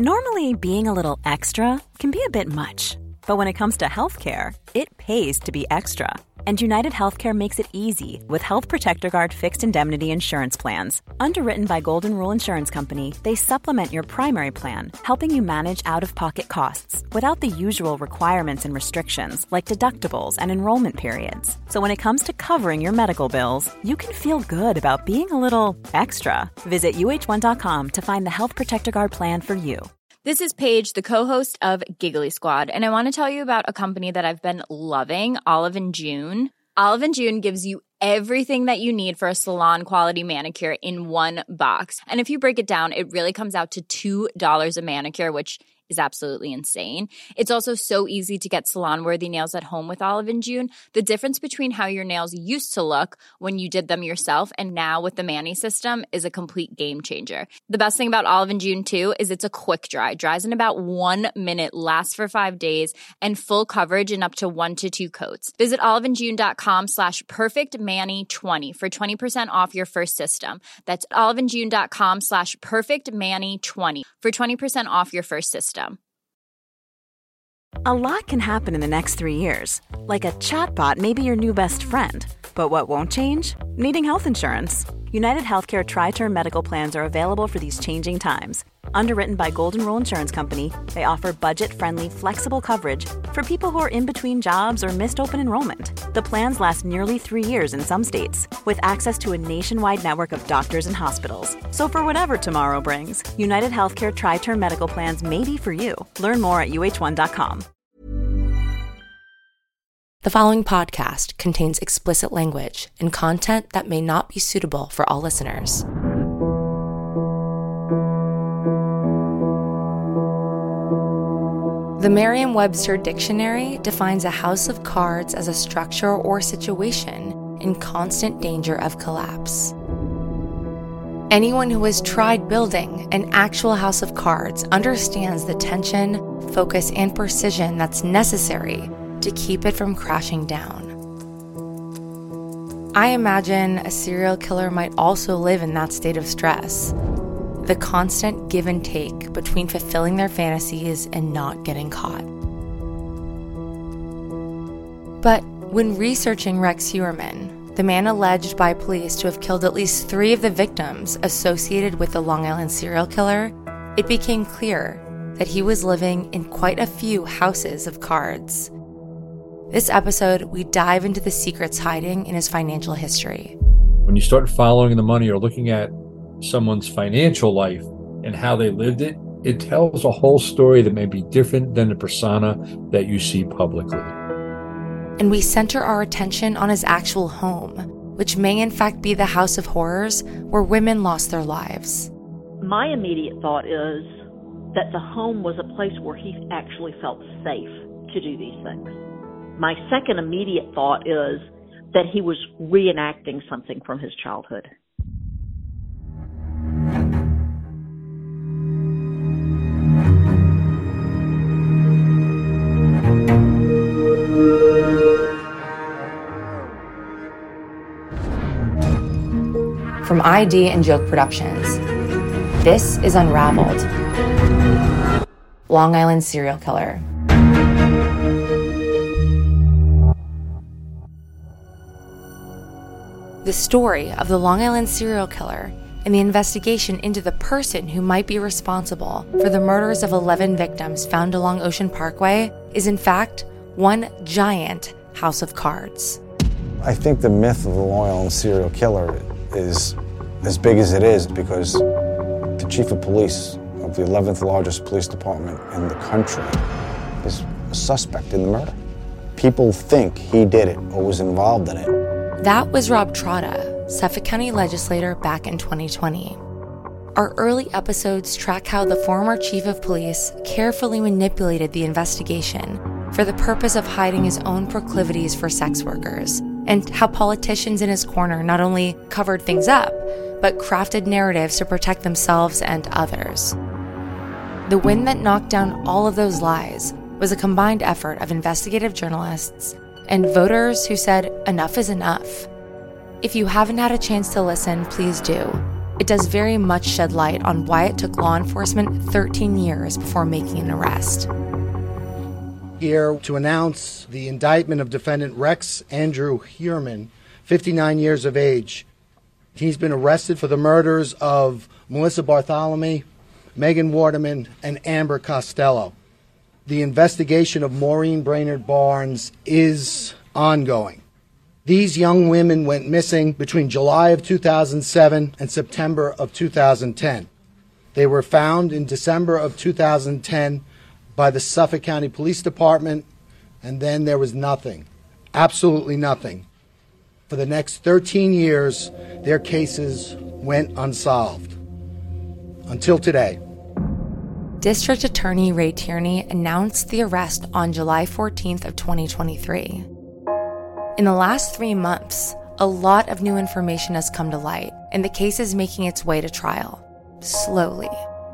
Normally, being a little extra can be a bit much, but when it comes to healthcare, it pays to be extra. And United Healthcare makes it easy with Health Protector Guard fixed indemnity insurance plans. Underwritten by Golden Rule Insurance Company, they supplement your primary plan, helping you manage out-of-pocket costs without the usual requirements and restrictions like deductibles and enrollment periods. So when it comes to covering your medical bills, you can feel good about being a little extra. Visit uh1.com to find the Health Protector Guard plan for you. This is Paige, the co-host of Giggly Squad, and I want to tell you about a company that I've been loving, Olive & June. Olive & June gives you everything that you need for a salon-quality manicure in one box. And if you break it down, it really comes out to $2 a manicure, which is absolutely insane. It's also so easy to get salon-worthy nails at home with Olive & June. The difference between how your nails used to look when you did them yourself and now with the Mani system is a complete game changer. The best thing about Olive & June, too, is it's a quick dry. Dries in about 1 minute, lasts for 5 days, and full coverage in up to 1 to 2 coats. Visit oliveandjune.com/perfectmani20 for 20% off your first system. That's oliveandjune.com/perfectmani20 for 20% off your first system. A lot can happen in the next 3 years. Like a chatbot may be your new best friend. But what won't change? Needing health insurance. United Healthcare Tri-Term Medical Plans are available for these changing times. Underwritten by Golden Rule Insurance Company, they offer budget-friendly, flexible coverage for people who are in between jobs or missed open enrollment. The plans last nearly 3 years in some states, with access to a nationwide network of doctors and hospitals. So for whatever tomorrow brings, United Healthcare Tri-Term Medical Plans may be for you. Learn more at uh1.com. The following podcast contains explicit language and content that may not be suitable for all listeners. The Merriam-Webster Dictionary defines a house of cards as a structure or situation in constant danger of collapse. Anyone who has tried building an actual house of cards understands the tension, focus, and precision that's necessary to keep it from crashing down. I imagine a serial killer might also live in that state of stress. The constant give and take between fulfilling their fantasies and not getting caught. But when researching Rex Heuermann, the man alleged by police to have killed at least 3 of the victims associated with the Long Island serial killer, it became clear that he was living in quite a few houses of cards. This episode, we dive into the secrets hiding in his financial history. When you start following the money or looking at someone's financial life and how they lived it, it tells a whole story that may be different than the persona that you see publicly. And we center our attention on his actual home, which may in fact be the house of horrors where women lost their lives. My immediate thought is that the home was a place where he actually felt safe to do these things. My second immediate thought is that he was reenacting something from his childhood. From ID and Joke Productions, this is Unraveled, Long Island Serial Killer. The story of the Long Island serial killer and the investigation into the person who might be responsible for the murders of 11 victims found along Ocean Parkway is in fact one giant house of cards. I think the myth of the Long Island serial killer is as big as it is because the chief of police of the 11th largest police department in the country is a suspect in the murder. People think he did it or was involved in it. That was Rob Trotta, Suffolk County legislator back in 2020. Our early episodes track how the former chief of police carefully manipulated the investigation for the purpose of hiding his own proclivities for sex workers, and how politicians in his corner not only covered things up, but crafted narratives to protect themselves and others. The wind that knocked down all of those lies was a combined effort of investigative journalists and voters who said enough is enough. If you haven't had a chance to listen, please do. it does very much shed light on why it took law enforcement 13 years before making an arrest. Here to announce the indictment of defendant Rex Andrew Heuermann, 59 years of age. He's been arrested for the murders of Melissa Bartholomew, Megan Waterman, and Amber Costello. The investigation of Maureen Brainerd Barnes is ongoing. These young women went missing between July of 2007 and September of 2010. They were found in December of 2010 by the Suffolk County Police Department, and then there was nothing, absolutely nothing. For the next 13 years, their cases went unsolved. Until today. District Attorney Ray Tierney announced the arrest on July 14th of 2023. In the last 3 months, a lot of new information has come to light, and the case is making its way to trial, slowly.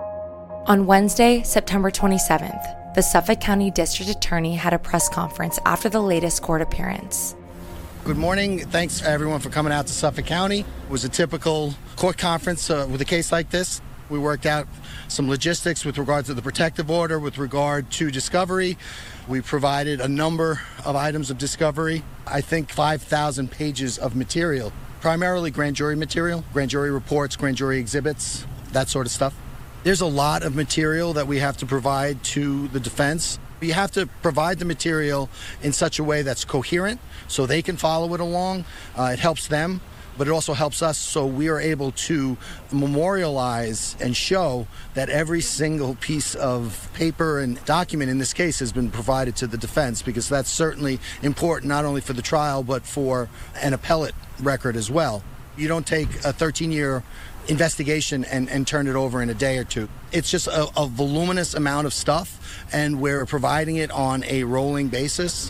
On Wednesday, September 27th, the Suffolk County District Attorney had a press conference after the latest court appearance. Good morning. Thanks everyone for coming out to Suffolk County. It was a typical court conference with a case like this. We worked out some logistics with regard to the protective order, with regard to discovery. We provided a number of items of discovery. I think 5,000 pages of material, primarily grand jury material, grand jury reports, grand jury exhibits, that sort of stuff. There's a lot of material that we have to provide to the defense. You have to provide the material in such a way that's coherent so they can follow it along. It helps them, but it also helps us so we are able to memorialize and show that every single piece of paper and document in this case has been provided to the defense, because that's certainly important not only for the trial but for an appellate record as well. You don't take a 13-year investigation and turn it over in a day or two. It's just a voluminous amount of stuff, and we're providing it on a rolling basis.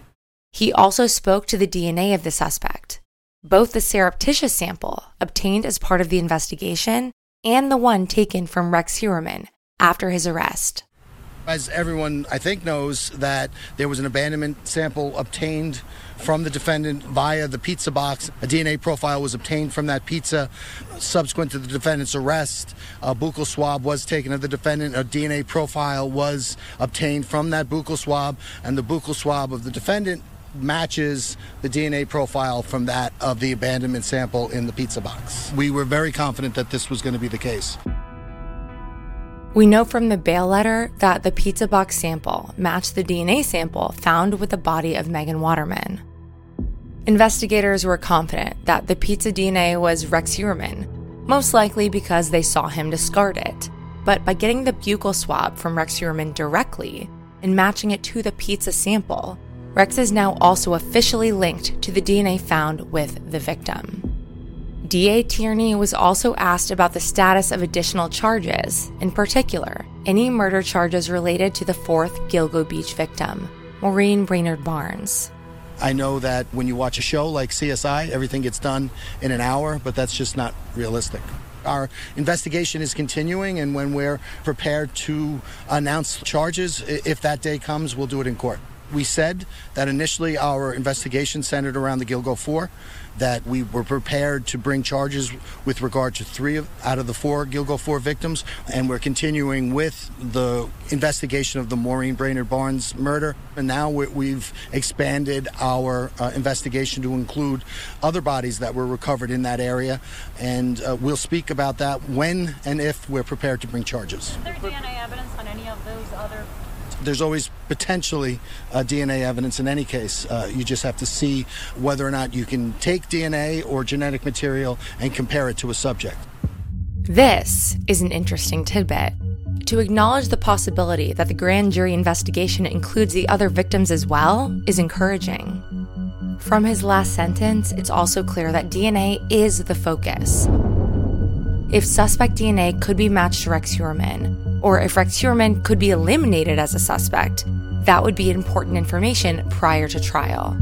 He also spoke to the DNA of the suspect, both the surreptitious sample obtained as part of the investigation and the one taken from Rex Heuermann after his arrest. As everyone, I think, knows, that there was an abandonment sample obtained from the defendant via the pizza box. A DNA profile was obtained from that pizza. Subsequent to the defendant's arrest, a buccal swab was taken of the defendant. A DNA profile was obtained from that buccal swab, and the buccal swab of the defendant matches the DNA profile from that of the abandonment sample in the pizza box. We were very confident that this was going to be the case. We know from the bail letter that the pizza box sample matched the DNA sample found with the body of Megan Waterman. Investigators were confident that the pizza DNA was Rex Heuermann, most likely because they saw him discard it. But by getting the buccal swab from Rex Heuermann directly and matching it to the pizza sample, Rex is now also officially linked to the DNA found with the victim. DA Tierney was also asked about the status of additional charges, in particular, any murder charges related to the fourth Gilgo Beach victim, Maureen Brainerd Barnes. I know that when you watch a show like CSI, everything gets done in an hour, but that's just not realistic. Our investigation is continuing, and when we're prepared to announce charges, if that day comes, we'll do it in court. We said that initially our investigation centered around the Gilgo 4, that we were prepared to bring charges with regard to 3 out of the 4 Gilgo 4 victims, and we're continuing with the investigation of the Maureen Brainerd Barnes murder. And now we've expanded our investigation to include other bodies that were recovered in that area, and we'll speak about that when and if we're prepared to bring charges. Is there DNA evidence on any of those other? There's always potentially DNA evidence in any case. You just have to see whether or not you can take DNA or genetic material and compare it to a subject. This is an interesting tidbit. To acknowledge the possibility that the grand jury investigation includes the other victims as well is encouraging. From his last sentence, it's also clear that DNA is the focus. If suspect DNA could be matched to Rex Heuermann, or if Rex Heuermann could be eliminated as a suspect, that would be important information prior to trial.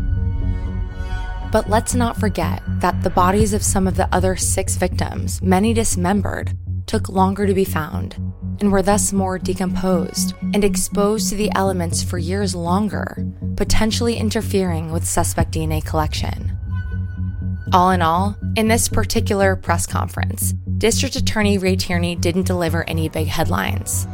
But let's not forget that the bodies of some of the other 6 victims, many dismembered, took longer to be found, and were thus more decomposed and exposed to the elements for years longer, potentially interfering with suspect DNA collection. All in all, in this particular press conference, District Attorney Ray Tierney didn't deliver any big headlines.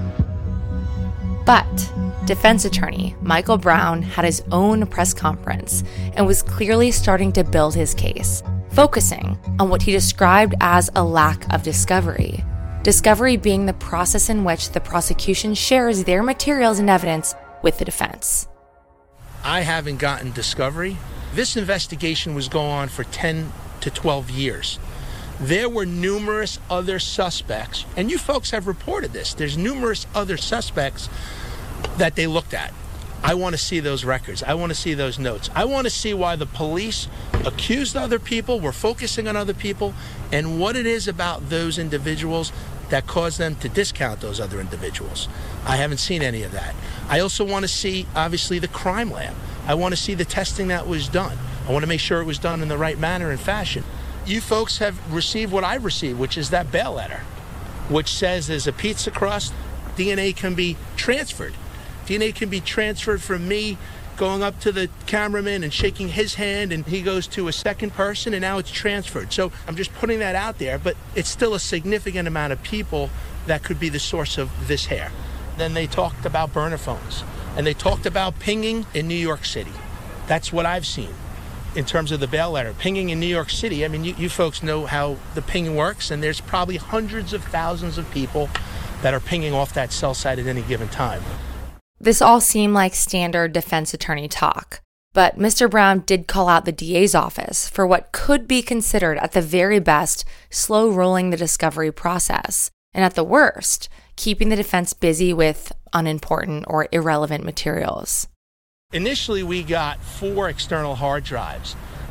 But defense attorney Michael Brown had his own press conference and was clearly starting to build his case, focusing on what he described as a lack of discovery. Discovery being the process in which the prosecution shares their materials and evidence with the defense. I haven't gotten discovery. This investigation was going on for 10 to 12 years. There were numerous other suspects, and you folks have reported this. There's numerous other suspects that they looked at. I want to see those records. I want to see those notes. I want to see why the police accused other people, were focusing on other people, and what it is about those individuals that caused them to discount those other individuals. I haven't seen any of that. I also want to see, obviously, the crime lab. I want to see the testing that was done. I want to make sure it was done in the right manner and fashion. You folks have received what I've received, which is that bail letter, which says there's a pizza crust, DNA can be transferred. DNA can be transferred from me going up to the cameraman and shaking his hand, and he goes to a second person, and now it's transferred. So I'm just putting that out there, but it's still a significant amount of people that could be the source of this hair. Then they talked about burner phones, and they talked about pinging in New York City. That's what I've seen in terms of the bail letter. Pinging in New York City, I mean, you folks know how the ping works, and there's probably hundreds of thousands of people that are pinging off that cell site at any given time. This all seemed like standard defense attorney talk, but Mr. Brown did call out the DA's office for what could be considered, at the very best, slow-rolling the discovery process, and at the worst, keeping the defense busy with unimportant or irrelevant materials. Initially, we got 4 external hard drives.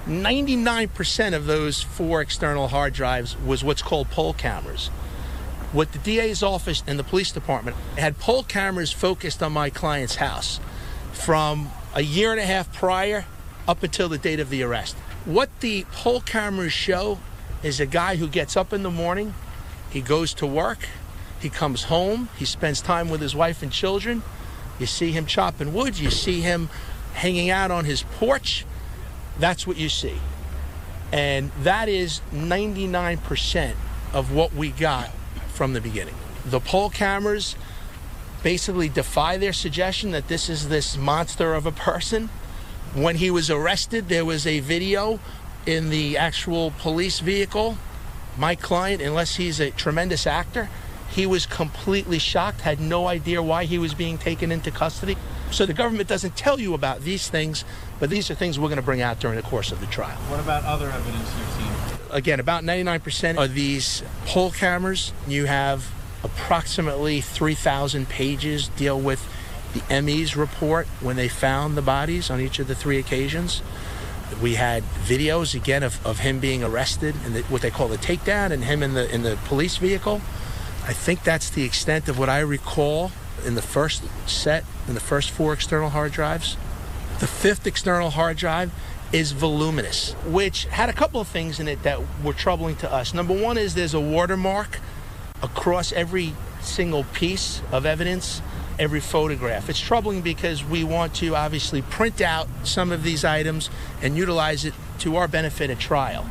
99% of those 4 external hard drives was what's called poll cameras. What the DA's office and the police department had poll cameras focused on my client's house from a year and a half prior up until the date of the arrest. What the poll cameras show is a guy who gets up in the morning, he goes to work, he comes home, he spends time with his wife and children. You see him chopping wood, you see him hanging out on his porch. That's what you see. And that is 99% of what we got from the beginning. The poll cameras basically defy their suggestion that this is this monster of a person. When he was arrested, there was a video in the actual police vehicle. My client, unless he's a tremendous actor, he was completely shocked, had no idea why he was being taken into custody. So the government doesn't tell you about these things, but these are things we're going to bring out during the course of the trial. What about other evidence you've seen? Again, about 99% of these poll cameras, you have approximately 3,000 pages deal with the ME's report when they found the bodies on each of the 3 occasions. We had videos, again, of him being arrested and what they call the takedown, and him in the police vehicle. I think that's the extent of what I recall in the first set, in the first 4 external hard drives. The 5th external hard drive is voluminous, which had a couple of things in it that were troubling to us. Number one is there's a watermark across every single piece of evidence, every photograph. It's troubling because we want to obviously print out some of these items and utilize it to our benefit at trial.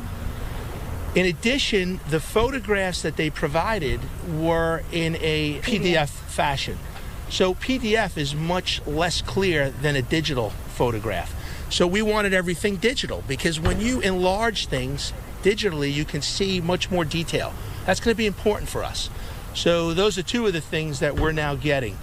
In addition, the photographs that they provided were in a PDF fashion. So PDF is much less clear than a digital photograph. So we wanted everything digital because when you enlarge things digitally, you can see much more detail. That's going to be important for us. So those are 2 of the things that we're now getting.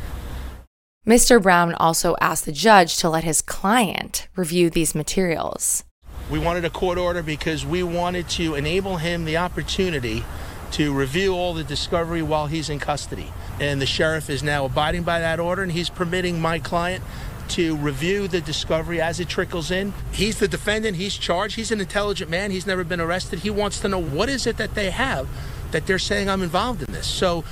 Mr. Brown also asked the judge to let his client review these materials. We wanted a court order because we wanted to enable him the opportunity to review all the discovery while he's in custody. And the sheriff is now abiding by that order, and he's permitting my client to review the discovery as it trickles in. He's the defendant, he's charged, he's an intelligent man, he's never been arrested. He wants to know what is it that they have that they're saying I'm involved in this. So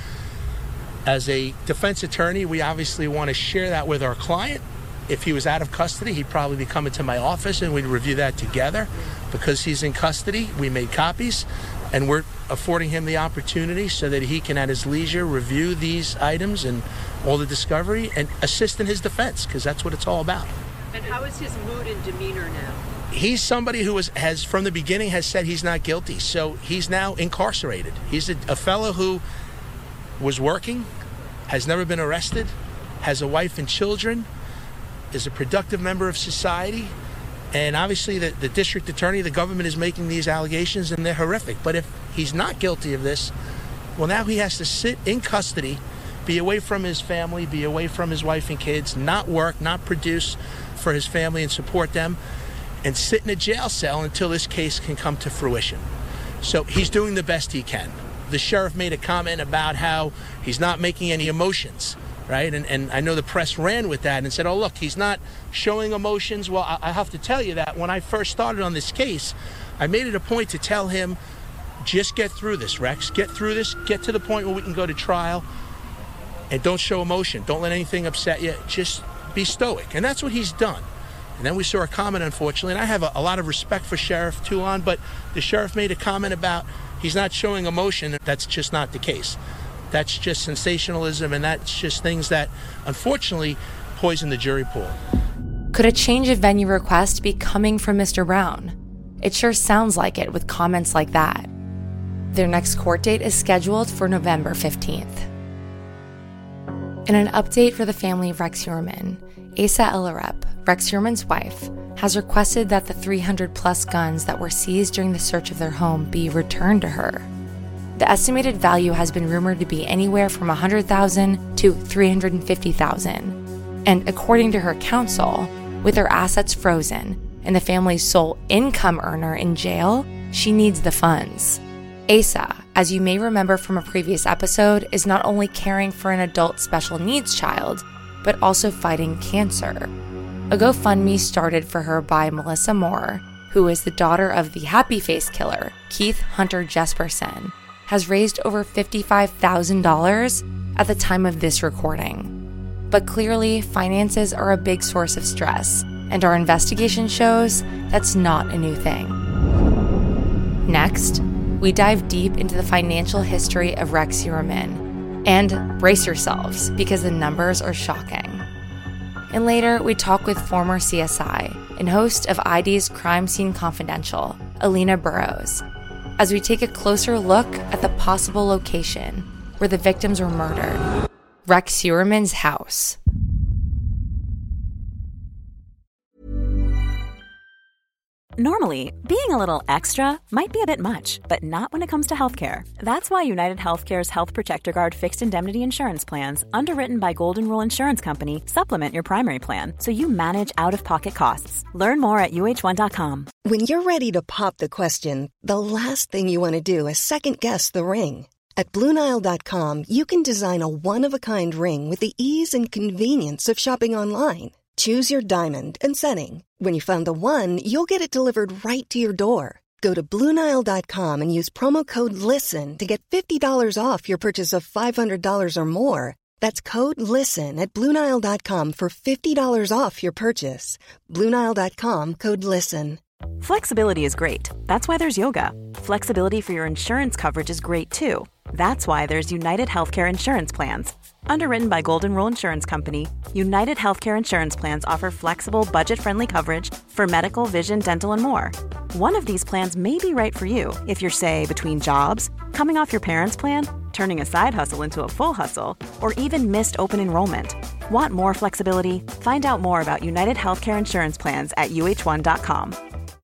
as a defense attorney, we obviously want to share that with our client. If he was out of custody, he'd probably be coming to my office and we'd review that together. Because he's in custody, we made copies, and we're affording him the opportunity so that he can at his leisure review these items and all the discovery and assist in his defense, because that's what it's all about. And how is his mood and demeanor now? He's somebody who has from the beginning has said he's not guilty, so he's now incarcerated. He's a fellow who was working, has never been arrested, has a wife and children, is a productive member of society, and obviously the district attorney, the government is making these allegations, and they're horrific. But if he's not guilty of this, well, now he has to sit in custody, be away from his family, be away from his wife and kids, not work, not produce for his family and support them, and sit in a jail cell until this case can come to fruition. So he's doing the best he can. The sheriff made a comment about how he's not making any emotions, right? And I know the press ran with that and said, oh, look, he's not showing emotions. Well, I have to tell you that when I first started on this case, I made it a point to tell him, just get through this, Rex. Get through this. Get to the point where we can go to trial. And don't show emotion. Don't let anything upset you. Just be stoic. And that's what he's done. And then we saw a comment, unfortunately, and I have a lot of respect for Sheriff Toulon, but the sheriff made a comment about he's not showing emotion. That's just not the case. That's just sensationalism, and that's just things that, unfortunately, poison the jury pool. Could a change of venue request be coming from Mr. Brown? It sure sounds like it with comments like that. Their next court date is scheduled for November 15th. In an update for the family of Rex Heuermann, Asa Ellerep, Rex Heuermann's wife, has requested that the 300-plus guns that were seized during the search of their home be returned to her. The estimated value has been rumored to be anywhere from $100,000 to $350,000. And according to her counsel, with her assets frozen and the family's sole income earner in jail, she needs the funds. Asa, as you may remember from a previous episode, is not only caring for an adult special needs child, but also fighting cancer. A GoFundMe started for her by Melissa Moore, who is the daughter of the Happy Face killer, Keith Hunter Jesperson, has raised over $55,000 at the time of this recording. But clearly, finances are a big source of stress, and our investigation shows that's not a new thing. Next, we dive deep into the financial history of Rex Heuermann. And brace yourselves, because the numbers are shocking. And later, we talk with former CSI and host of ID's Crime Scene Confidential, Alina Burrows, as we take a closer look at the possible location where the victims were murdered, Rex Heuermann's house. Normally, being a little extra might be a bit much, but not when it comes to healthcare. That's why United Healthcare's Health Protector Guard fixed indemnity insurance plans, underwritten by Golden Rule Insurance Company, supplement your primary plan so you manage out-of-pocket costs. Learn more at UH1.com. When you're ready to pop the question, the last thing you want to do is second-guess the ring. At BlueNile.com, you can design a one-of-a-kind ring with the ease and convenience of shopping online. Choose your diamond and setting. When you find the one, you'll get it delivered right to your door. Go to BlueNile.com and use promo code LISTEN to get $50 off your purchase of $500 or more. That's code LISTEN at BlueNile.com for $50 off your purchase. BlueNile.com, code LISTEN. Flexibility is great. That's why there's yoga. Flexibility for your insurance coverage is great too. That's why there's United Healthcare Insurance Plans. Underwritten by Golden Rule Insurance Company, United Healthcare Insurance Plans offer flexible, budget-friendly coverage for medical, vision, dental, and more. One of these plans may be right for you if you're, say, between jobs, coming off your parents' plan, turning a side hustle into a full hustle, or even missed open enrollment. Want more flexibility? Find out more about United Healthcare Insurance Plans at UH1.com.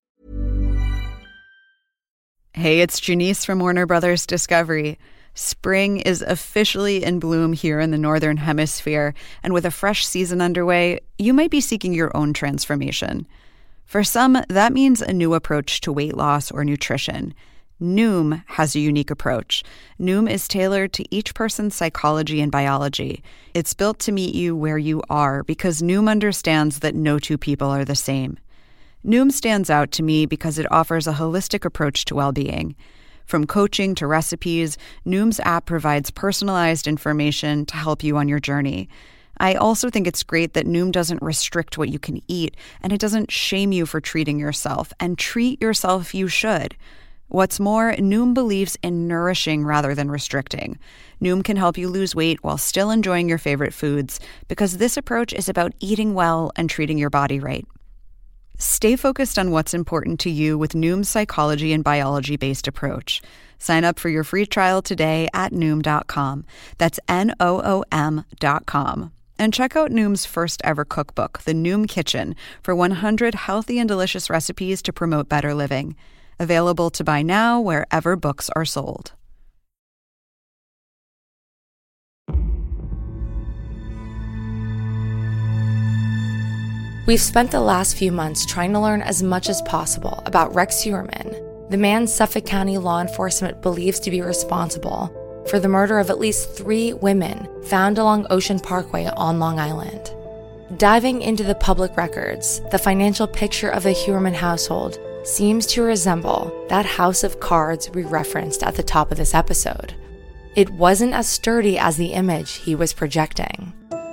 Hey, it's Janice from Warner Brothers Discovery. Spring is officially in bloom here in the Northern Hemisphere, and with a fresh season underway, you might be seeking your own transformation. For some, that means a new approach to weight loss or nutrition. Noom has a unique approach. Noom is tailored to each person's psychology and biology. It's built to meet you where you are because Noom understands that no two people are the same. Noom stands out to me because it offers a holistic approach to well-being. From coaching to recipes, Noom's app provides personalized information to help you on your journey. I also think it's great that Noom doesn't restrict what you can eat, and it doesn't shame you for treating yourself, and treat yourself you should. What's more, Noom believes in nourishing rather than restricting. Noom can help you lose weight while still enjoying your favorite foods, because this approach is about eating well and treating your body right. Stay focused on what's important to you with Noom's psychology and biology-based approach. Sign up for your free trial today at Noom.com. That's Noom.com. And check out Noom's first ever cookbook, The Noom Kitchen, for 100 healthy and delicious recipes to promote better living. Available to buy now wherever books are sold. We've spent the last few months trying to learn as much as possible about Rex Heuermann, the man Suffolk County law enforcement believes to be responsible for the murder of at least 3 women found along Ocean Parkway on Long Island. Diving into the public records, the financial picture of the Heuermann household seems to resemble that house of cards we referenced at the top of this episode. It wasn't as sturdy as the image he was projecting.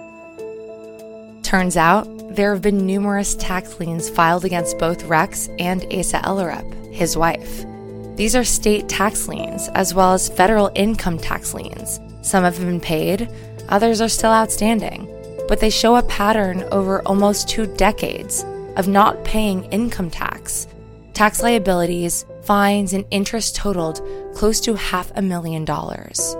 Turns out, there have been numerous tax liens filed against both Rex and Asa Ellerup, his wife. These are state tax liens, as well as federal income tax liens. Some have been paid, others are still outstanding, but they show a pattern over almost 2 decades of not paying income tax. Tax liabilities, fines, and interest totaled close to $500,000.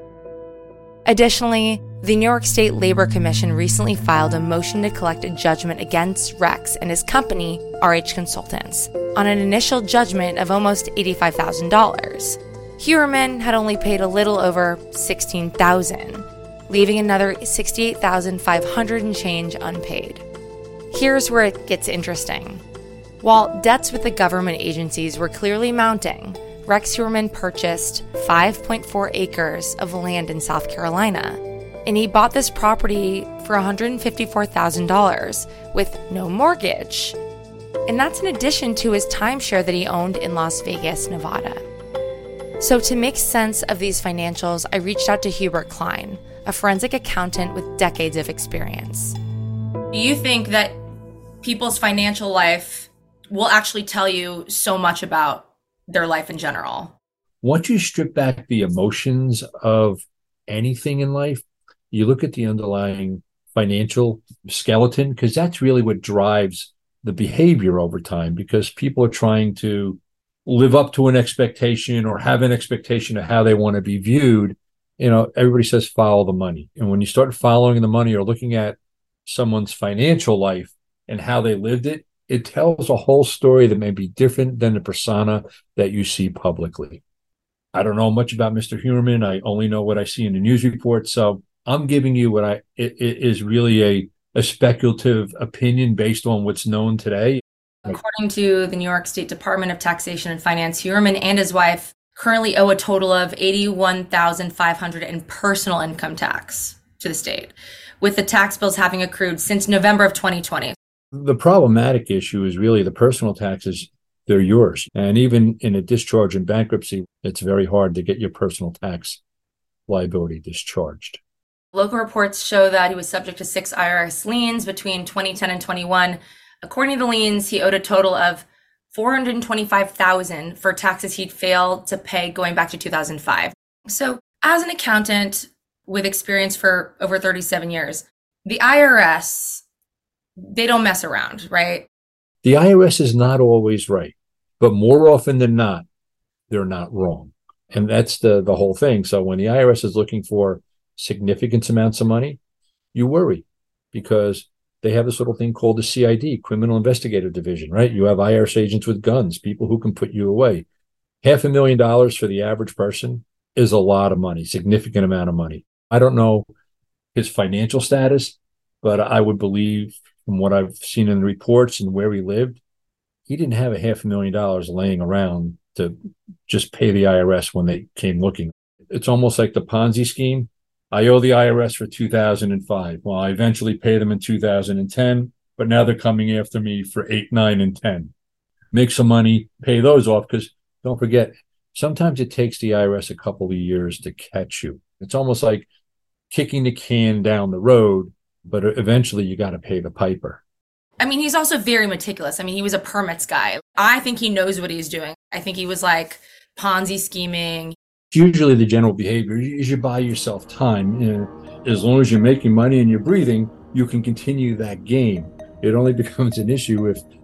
Additionally, the New York State Labor Commission recently filed a motion to collect a judgment against Rex and his company, RH Consultants, on an initial judgment of almost $85,000. Heuermann had only paid a little over $16,000, leaving another $68,500 and change unpaid. Here's where it gets interesting. While debts with the government agencies were clearly mounting, Rex Heuermann purchased 5.4 acres of land in South Carolina, and he bought this property for $154,000 with no mortgage. And that's in addition to his timeshare that he owned in Las Vegas, Nevada. So to make sense of these financials, I reached out to Hubert Klein, a forensic accountant with decades of experience. Do you think that people's financial life will actually tell you so much about their life in general? Once you strip back the emotions of anything in life, you look at the underlying financial skeleton, because that's really what drives the behavior over time, because people are trying to live up to an expectation or have an expectation of how they want to be viewed. You know, everybody says follow the money. And when you start following the money or looking at someone's financial life and how they lived it, it tells a whole story that may be different than the persona that you see publicly. I don't know much about Mr. Heuermann. I only know what I see in the news reports. So I'm giving you what it is really a speculative opinion based on what's known today. According to the New York State Department of Taxation and Finance, Heuermann and his wife currently owe a total of $81,500 in personal income tax to the state, with the tax bills having accrued since November of 2020. The problematic issue is really the personal taxes. They're yours. And even in a discharge in bankruptcy, it's very hard to get your personal tax liability discharged. Local reports show that he was subject to 6 IRS liens between 2010 and 21. According to the liens, he owed a total of $425,000 for taxes he'd failed to pay going back to 2005. So as an accountant with experience for over 37 years, the IRS, they don't mess around, right? The IRS is not always right, but more often than not, they're not wrong. And that's the whole thing. So when the IRS is looking for significant amounts of money, you worry, because they have this little thing called the CID, Criminal Investigative Division, right? You have IRS agents with guns, people who can put you away. $500,000 for the average person is a lot of money, significant amount of money. I don't know his financial status, but I would believe from what I've seen in the reports and where he lived, he didn't have $500,000 laying around to just pay the IRS when they came looking. It's almost like the Ponzi scheme. I owe the IRS for 2005. Well, I eventually pay them in 2010, but now they're coming after me for 8, 9, and 10. Make some money, pay those off, because don't forget, sometimes it takes the IRS a couple of years to catch you. It's almost like kicking the can down the road, but eventually you got to pay the piper. I mean, he's also very meticulous. I mean, he was a permits guy. I think he knows what he's doing. I think he was like Ponzi scheming. Usually the general behavior is you buy yourself time. You know, as long as you're making money and you're breathing, you can continue that game. It only becomes an issue if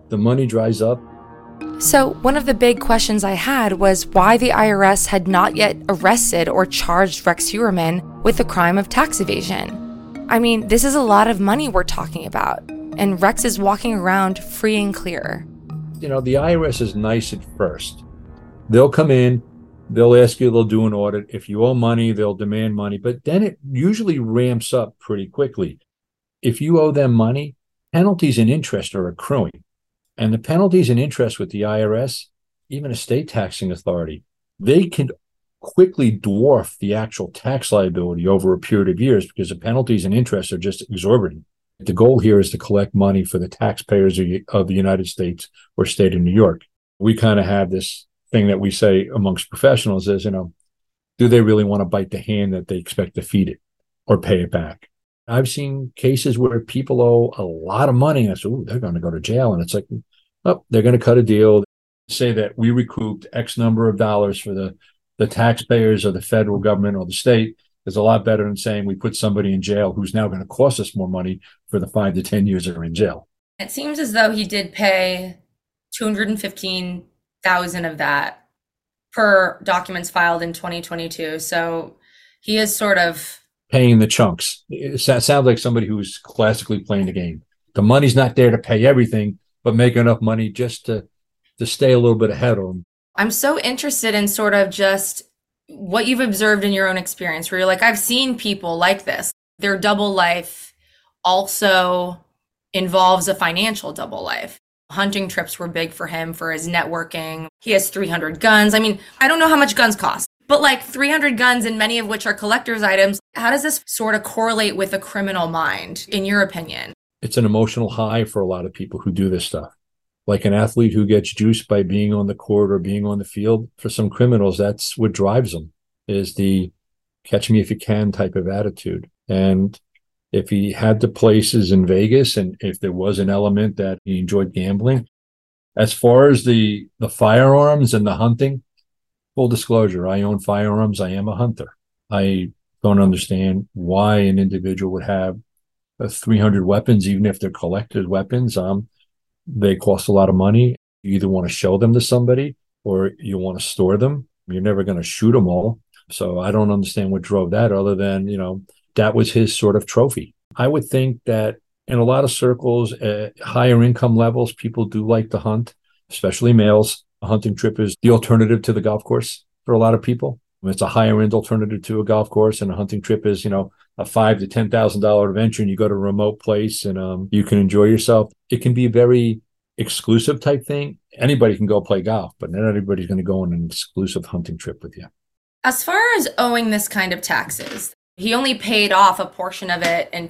the money dries up. So one of the big questions I had was why the IRS had not yet arrested or charged Rex Heuermann with the crime of tax evasion. I mean, this is a lot of money we're talking about, and Rex is walking around free and clear. You know, the IRS is nice at first. They'll come in, they'll ask you, they'll do an audit. If you owe money, they'll demand money, but then it usually ramps up pretty quickly. If you owe them money, penalties and interest are accruing. And the penalties and interest with the IRS, even a state taxing authority, they can quickly dwarf the actual tax liability over a period of years because the penalties and interest are just exorbitant. The goal here is to collect money for the taxpayers of the United States or state of New York. We kind of have this thing that we say amongst professionals is, do they really want to bite the hand that they expect to feed it or pay it back? I've seen cases where people owe a lot of money and I say, they're going to go to jail. And it's like, oh, they're going to cut a deal, say that we recouped X number of dollars for the taxpayers or the federal government or the state. Is a lot better than saying we put somebody in jail who's now going to cost us more money for the 5 to 10 years they're in jail. It seems as though he did pay $215,000 of that per documents filed in 2022. So he is sort of paying the chunks. It sounds like somebody who's classically playing the game. The money's not there to pay everything, but make enough money just to stay a little bit ahead of them. I'm so interested in sort of just what you've observed in your own experience where you're like, I've seen people like this. Their double life also involves a financial double life. Hunting trips were big for him for his networking. He has 300 guns. I mean, I don't know how much guns cost, but like 300 guns and many of which are collector's items. How does this sort of correlate with a criminal mind, in your opinion? It's an emotional high for a lot of people who do this stuff. Like an athlete who gets juiced by being on the court or being on the field. For some criminals, that's what drives them, is the catch me if you can type of attitude. And if he had the places in Vegas and if there was an element that he enjoyed gambling, as far as the firearms and the hunting, full disclosure, I own firearms. I am a hunter. I don't understand why an individual would have 300 weapons, even if they're collected weapons. They cost a lot of money. You either want to show them to somebody or you want to store them. You're never going to shoot them all. So I don't understand what drove that other than, that was his sort of trophy. I would think that in a lot of circles, higher income levels, people do like to hunt, especially males. A hunting trip is the alternative to the golf course for a lot of people. It's a higher end alternative to a golf course, and a hunting trip is, a $5,000 to $10,000 adventure, and you go to a remote place and you can enjoy yourself. It can be a very exclusive type thing. Anybody can go play golf, but not everybody's going to go on an exclusive hunting trip with you. As far as owing this kind of taxes, he only paid off a portion of it in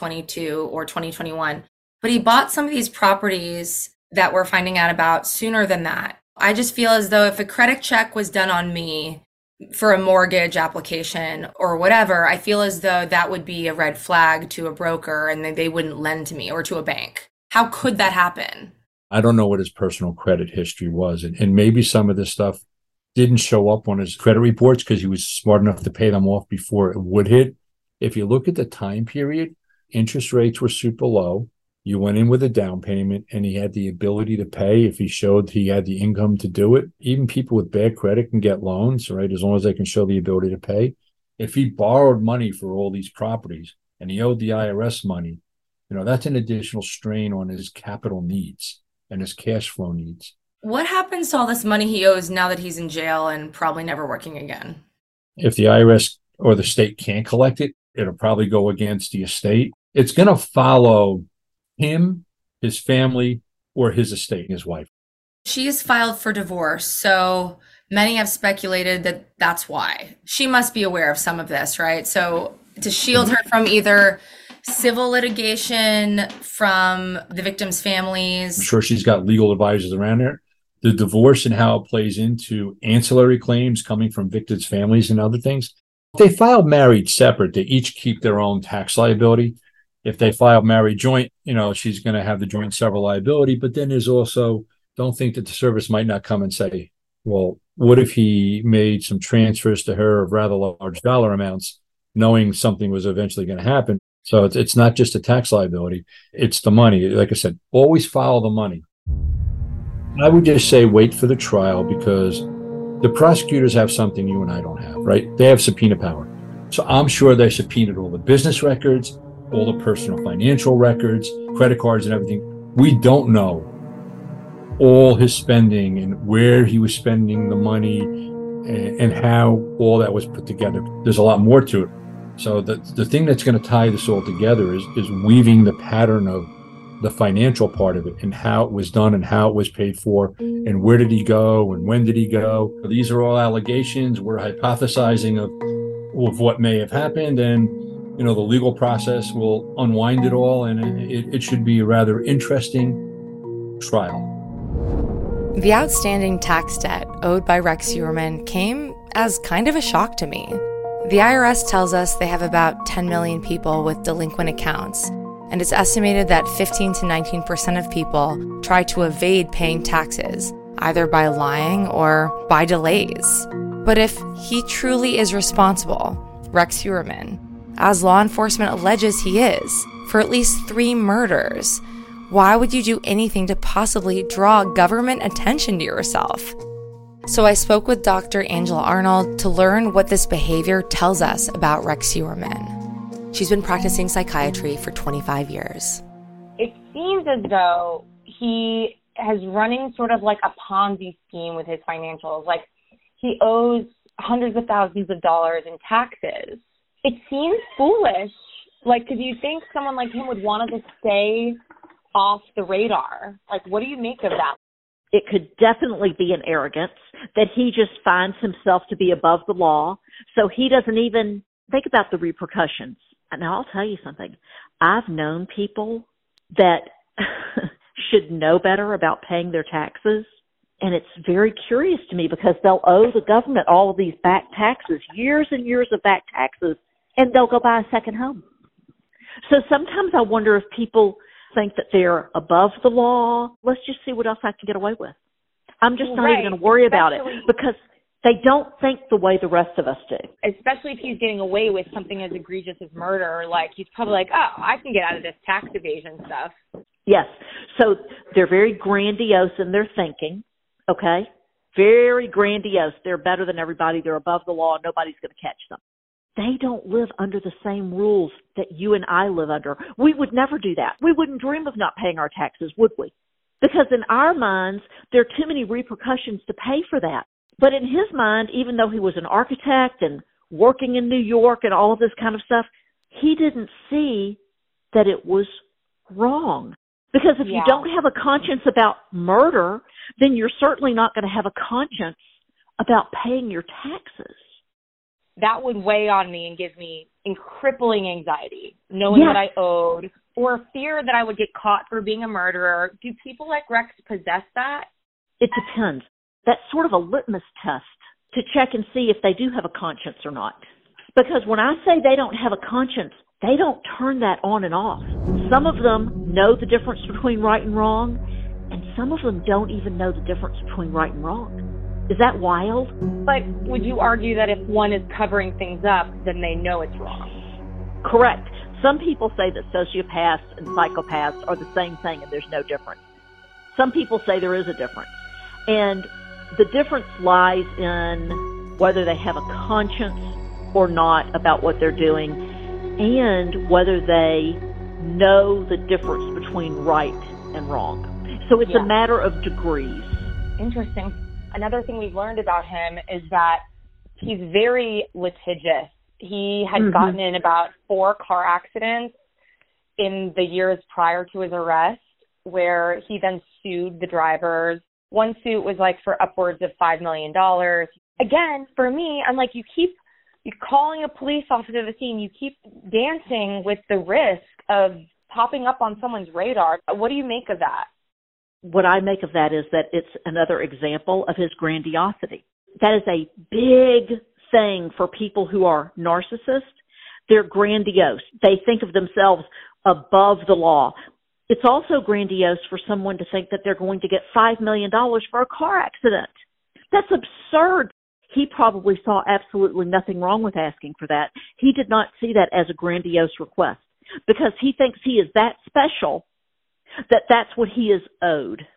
2022 or 2021, but he bought some of these properties that we're finding out about sooner than that. I just feel as though if a credit check was done on me for a mortgage application or whatever, I feel as though that would be a red flag to a broker and they wouldn't lend to me or to a bank. How could that happen? I don't know what his personal credit history was. And maybe some of this stuff didn't show up on his credit reports because he was smart enough to pay them off before it would hit. If you look at the time period, interest rates were super low. You went in with a down payment and he had the ability to pay if he showed he had the income to do it. Even people with bad credit can get loans, right? As long as they can show the ability to pay. If he borrowed money for all these properties and he owed the IRS money, that's an additional strain on his capital needs and his cash flow needs. What happens to all this money he owes now that he's in jail and probably never working again? If the IRS or the state can't collect it, it'll probably go against the estate. It's going to follow him, his family, or his estate, his wife. She is filed for divorce, so many have speculated that that's why. She must be aware of some of this, right? So to shield her from either civil litigation from the victims' families. I'm sure she's got legal advisors around there. The divorce and how it plays into ancillary claims coming from victims' families and other things. If they filed married separate, they each keep their own tax liability. If they file married joint, she's going to have the joint several liability. But then there's also, don't think that the service might not come and say, well, what if he made some transfers to her of rather large dollar amounts, knowing something was eventually going to happen? So it's not just a tax liability, it's the money. Like I said, always follow the money. I would just say wait for the trial, because the prosecutors have something you and I don't have, right? They have subpoena power. So I'm sure they subpoenaed all the business records, all the personal financial records, credit cards and everything. We don't know all his spending and where he was spending the money and how all that was put together. There's a lot more to it. So the thing that's going to tie this all together is weaving the pattern of the financial part of it and how it was done and how it was paid for and where did he go and when did he go. These are all allegations. We're hypothesizing of what may have happened, and the legal process will unwind it all, and it should be a rather interesting trial. The outstanding tax debt owed by Rex Heuermann came as kind of a shock to me. The IRS tells us they have about 10 million people with delinquent accounts, and it's estimated that 15 to 19% of people try to evade paying taxes, either by lying or by delays. But if he truly is responsible, Rex Heuermann, as law enforcement alleges he is, for at least 3 murders, why would you do anything to possibly draw government attention to yourself? So I spoke with Dr. Angela Arnold to learn what this behavior tells us about Rex Heuermann. She's been practicing psychiatry for 25 years. It seems as though he is running sort of like a Ponzi scheme with his financials. Like, he owes hundreds of thousands of dollars in taxes. It seems foolish. Like, because you think someone like him would want to stay off the radar. Like, what do you make of that? It could definitely be an arrogance that he just finds himself to be above the law, so he doesn't even think about the repercussions. Now, I'll tell you something. I've known people that should know better about paying their taxes, and it's very curious to me because they'll owe the government all of these back taxes, years and years of back taxes, and they'll go buy a second home. So sometimes I wonder if people think that they're above the law. Let's just see what else I can get away with. I'm just not even going to worry about it because they don't think the way the rest of us do. Especially if he's getting away with something as egregious as murder. Like, he's probably like, oh, I can get out of this tax evasion stuff. Yes. So they're very grandiose in their thinking, okay? Very grandiose. They're better than everybody. They're above the law. Nobody's going to catch them. They don't live under the same rules that you and I live under. We would never do that. We wouldn't dream of not paying our taxes, would we? Because in our minds, there are too many repercussions to pay for that. But in his mind, even though he was an architect and working in New York and all of this kind of stuff, he didn't see that it was wrong. Because if you don't have a conscience about murder, then you're certainly not going to have a conscience about paying your taxes. That would weigh on me and give me crippling anxiety, knowing what I owed, or fear that I would get caught for being a murderer. Do people like Rex possess that? It depends. That's sort of a litmus test to check and see if they do have a conscience or not. Because when I say they don't have a conscience, they don't turn that on and off. Some of them know the difference between right and wrong, and some of them don't even know the difference between right and wrong. Is that wild? But would you argue that if one is covering things up, then they know it's wrong? Correct. Some people say that sociopaths and psychopaths are the same thing and there's no difference. Some people say there is a difference. And the difference lies in whether they have a conscience or not about what they're doing, and whether they know the difference between right and wrong. So it's a matter of degrees. Interesting. Another thing we've learned about him is that he's very litigious. He had gotten in about 4 car accidents in the years prior to his arrest, where he then sued the drivers. One suit was like for upwards of $5 million. Again, for me, I'm like, you're calling a police officer to the scene. You keep dancing with the risk of popping up on someone's radar. What do you make of that? What I make of that is that it's another example of his grandiosity. That is a big thing for people who are narcissists. They're grandiose. They think of themselves above the law. It's also grandiose for someone to think that they're going to get $5 million for a car accident. That's absurd. He probably saw absolutely nothing wrong with asking for that. He did not see that as a grandiose request because he thinks he is that special that that's what he is owed.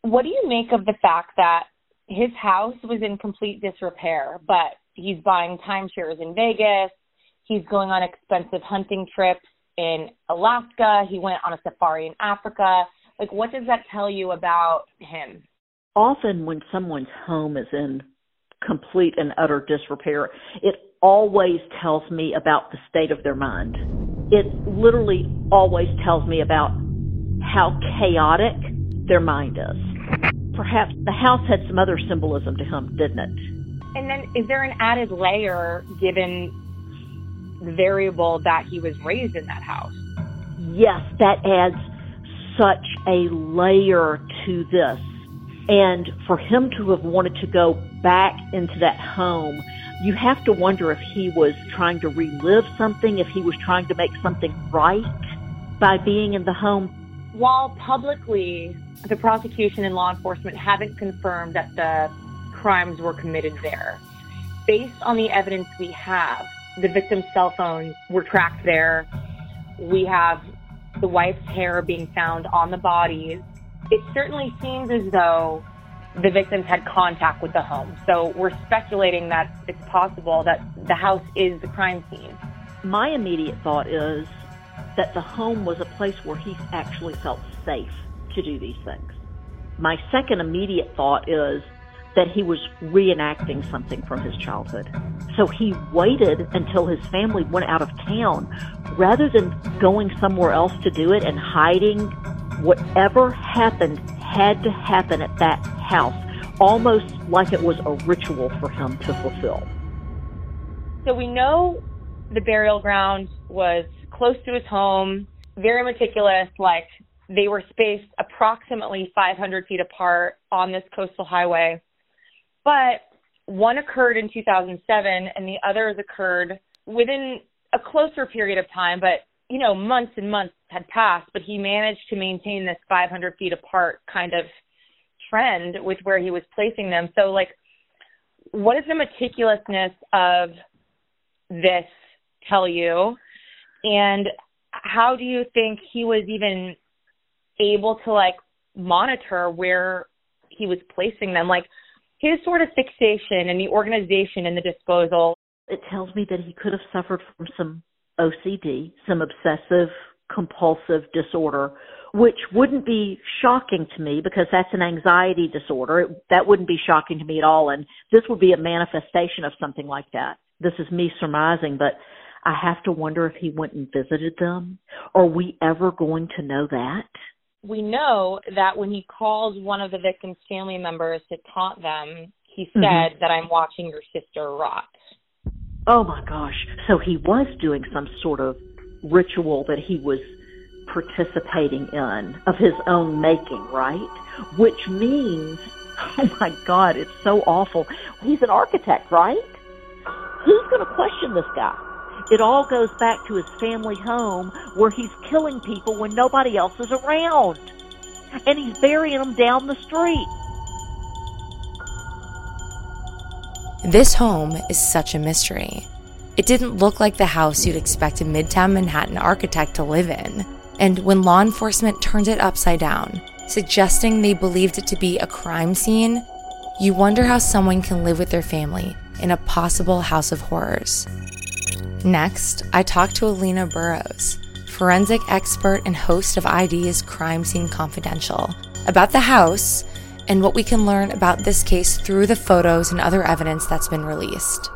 What do you make of the fact that his house was in complete disrepair, but he's buying timeshares in Vegas, he's going on expensive hunting trips in Alaska, he went on a safari in Africa? Like, what does that tell you about him? Often when someone's home is in complete and utter disrepair, it always tells me about the state of their mind. It literally always tells me about how chaotic their mind is. Perhaps the house had some other symbolism to him, didn't it? And then is there an added layer given the variable that he was raised in that house? Yes, that adds such a layer to this. And for him to have wanted to go back into that home, you have to wonder if he was trying to relive something, if he was trying to make something right by being in the home. While publicly the prosecution and law enforcement haven't confirmed that the crimes were committed there, based on the evidence we have, the victim's cell phones were tracked there. We have the wife's hair being found on the bodies. It certainly seems as though the victims had contact with the home. So we're speculating that it's possible that the house is the crime scene. My immediate thought is that the home was a place where he actually felt safe to do these things. My second immediate thought is that he was reenacting something from his childhood. So he waited until his family went out of town rather than going somewhere else to do it and hiding. Whatever happened had to happen at that house, almost like it was a ritual for him to fulfill. So we know the burial ground was close to his home, very meticulous, like they were spaced approximately 500 feet apart on this coastal highway. But one occurred in 2007 and the others occurred within a closer period of time, but months and months had passed, but he managed to maintain this 500 feet apart kind of trend with where he was placing them. So, what does the meticulousness of this tell you? And how do you think he was even able to, monitor where he was placing them? His sort of fixation and the organization and the disposal. It tells me that he could have suffered from some OCD, some obsessive compulsive disorder, which wouldn't be shocking to me because that's an anxiety disorder. That wouldn't be shocking to me at all. And this would be a manifestation of something like that. This is me surmising, but I have to wonder if he went and visited them. Are we ever going to know that? We know that when he calls one of the victim's family members to taunt them, he said that I'm watching your sister rot. Oh my gosh. So he was doing some sort of ritual that he was participating in of his own making, right? Which means, oh my God, it's so awful. He's an architect, right? Who's going to question this guy? It all goes back to his family home where he's killing people when nobody else is around. And he's burying them down the street. This home is such a mystery. It didn't look like the house you'd expect a Midtown Manhattan architect to live in. And when law enforcement turned it upside down, suggesting they believed it to be a crime scene, you wonder how someone can live with their family in a possible house of horrors. Next, I talked to Alina Burrows, forensic expert and host of ID's Crime Scene Confidential, about the house and what we can learn about this case through the photos and other evidence that's been released.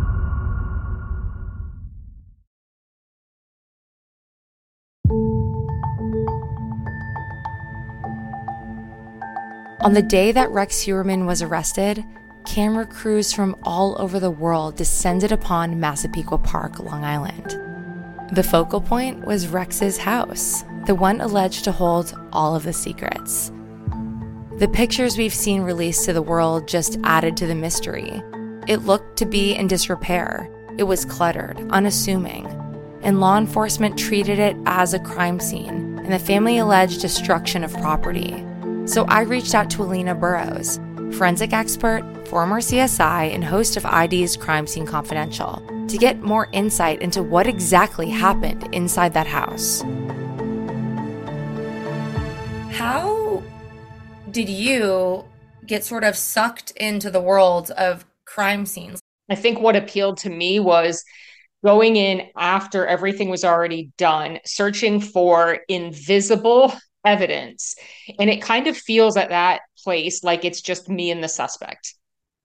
On the day that Rex Heuermann was arrested, camera crews from all over the world descended upon Massapequa Park, Long Island. The focal point was Rex's house, the one alleged to hold all of the secrets. The pictures we've seen released to the world just added to the mystery. It looked to be in disrepair. It was cluttered, unassuming, and law enforcement treated it as a crime scene, and the family alleged destruction of property. So I reached out to Alina Burrows, forensic expert, former CSI, and host of ID's Crime Scene Confidential, to get more insight into what exactly happened inside that house. How did you get sort of sucked into the world of crime scenes? I think what appealed to me was going in after everything was already done, searching for invisible evidence. And it kind of feels at that place like it's just me and the suspect.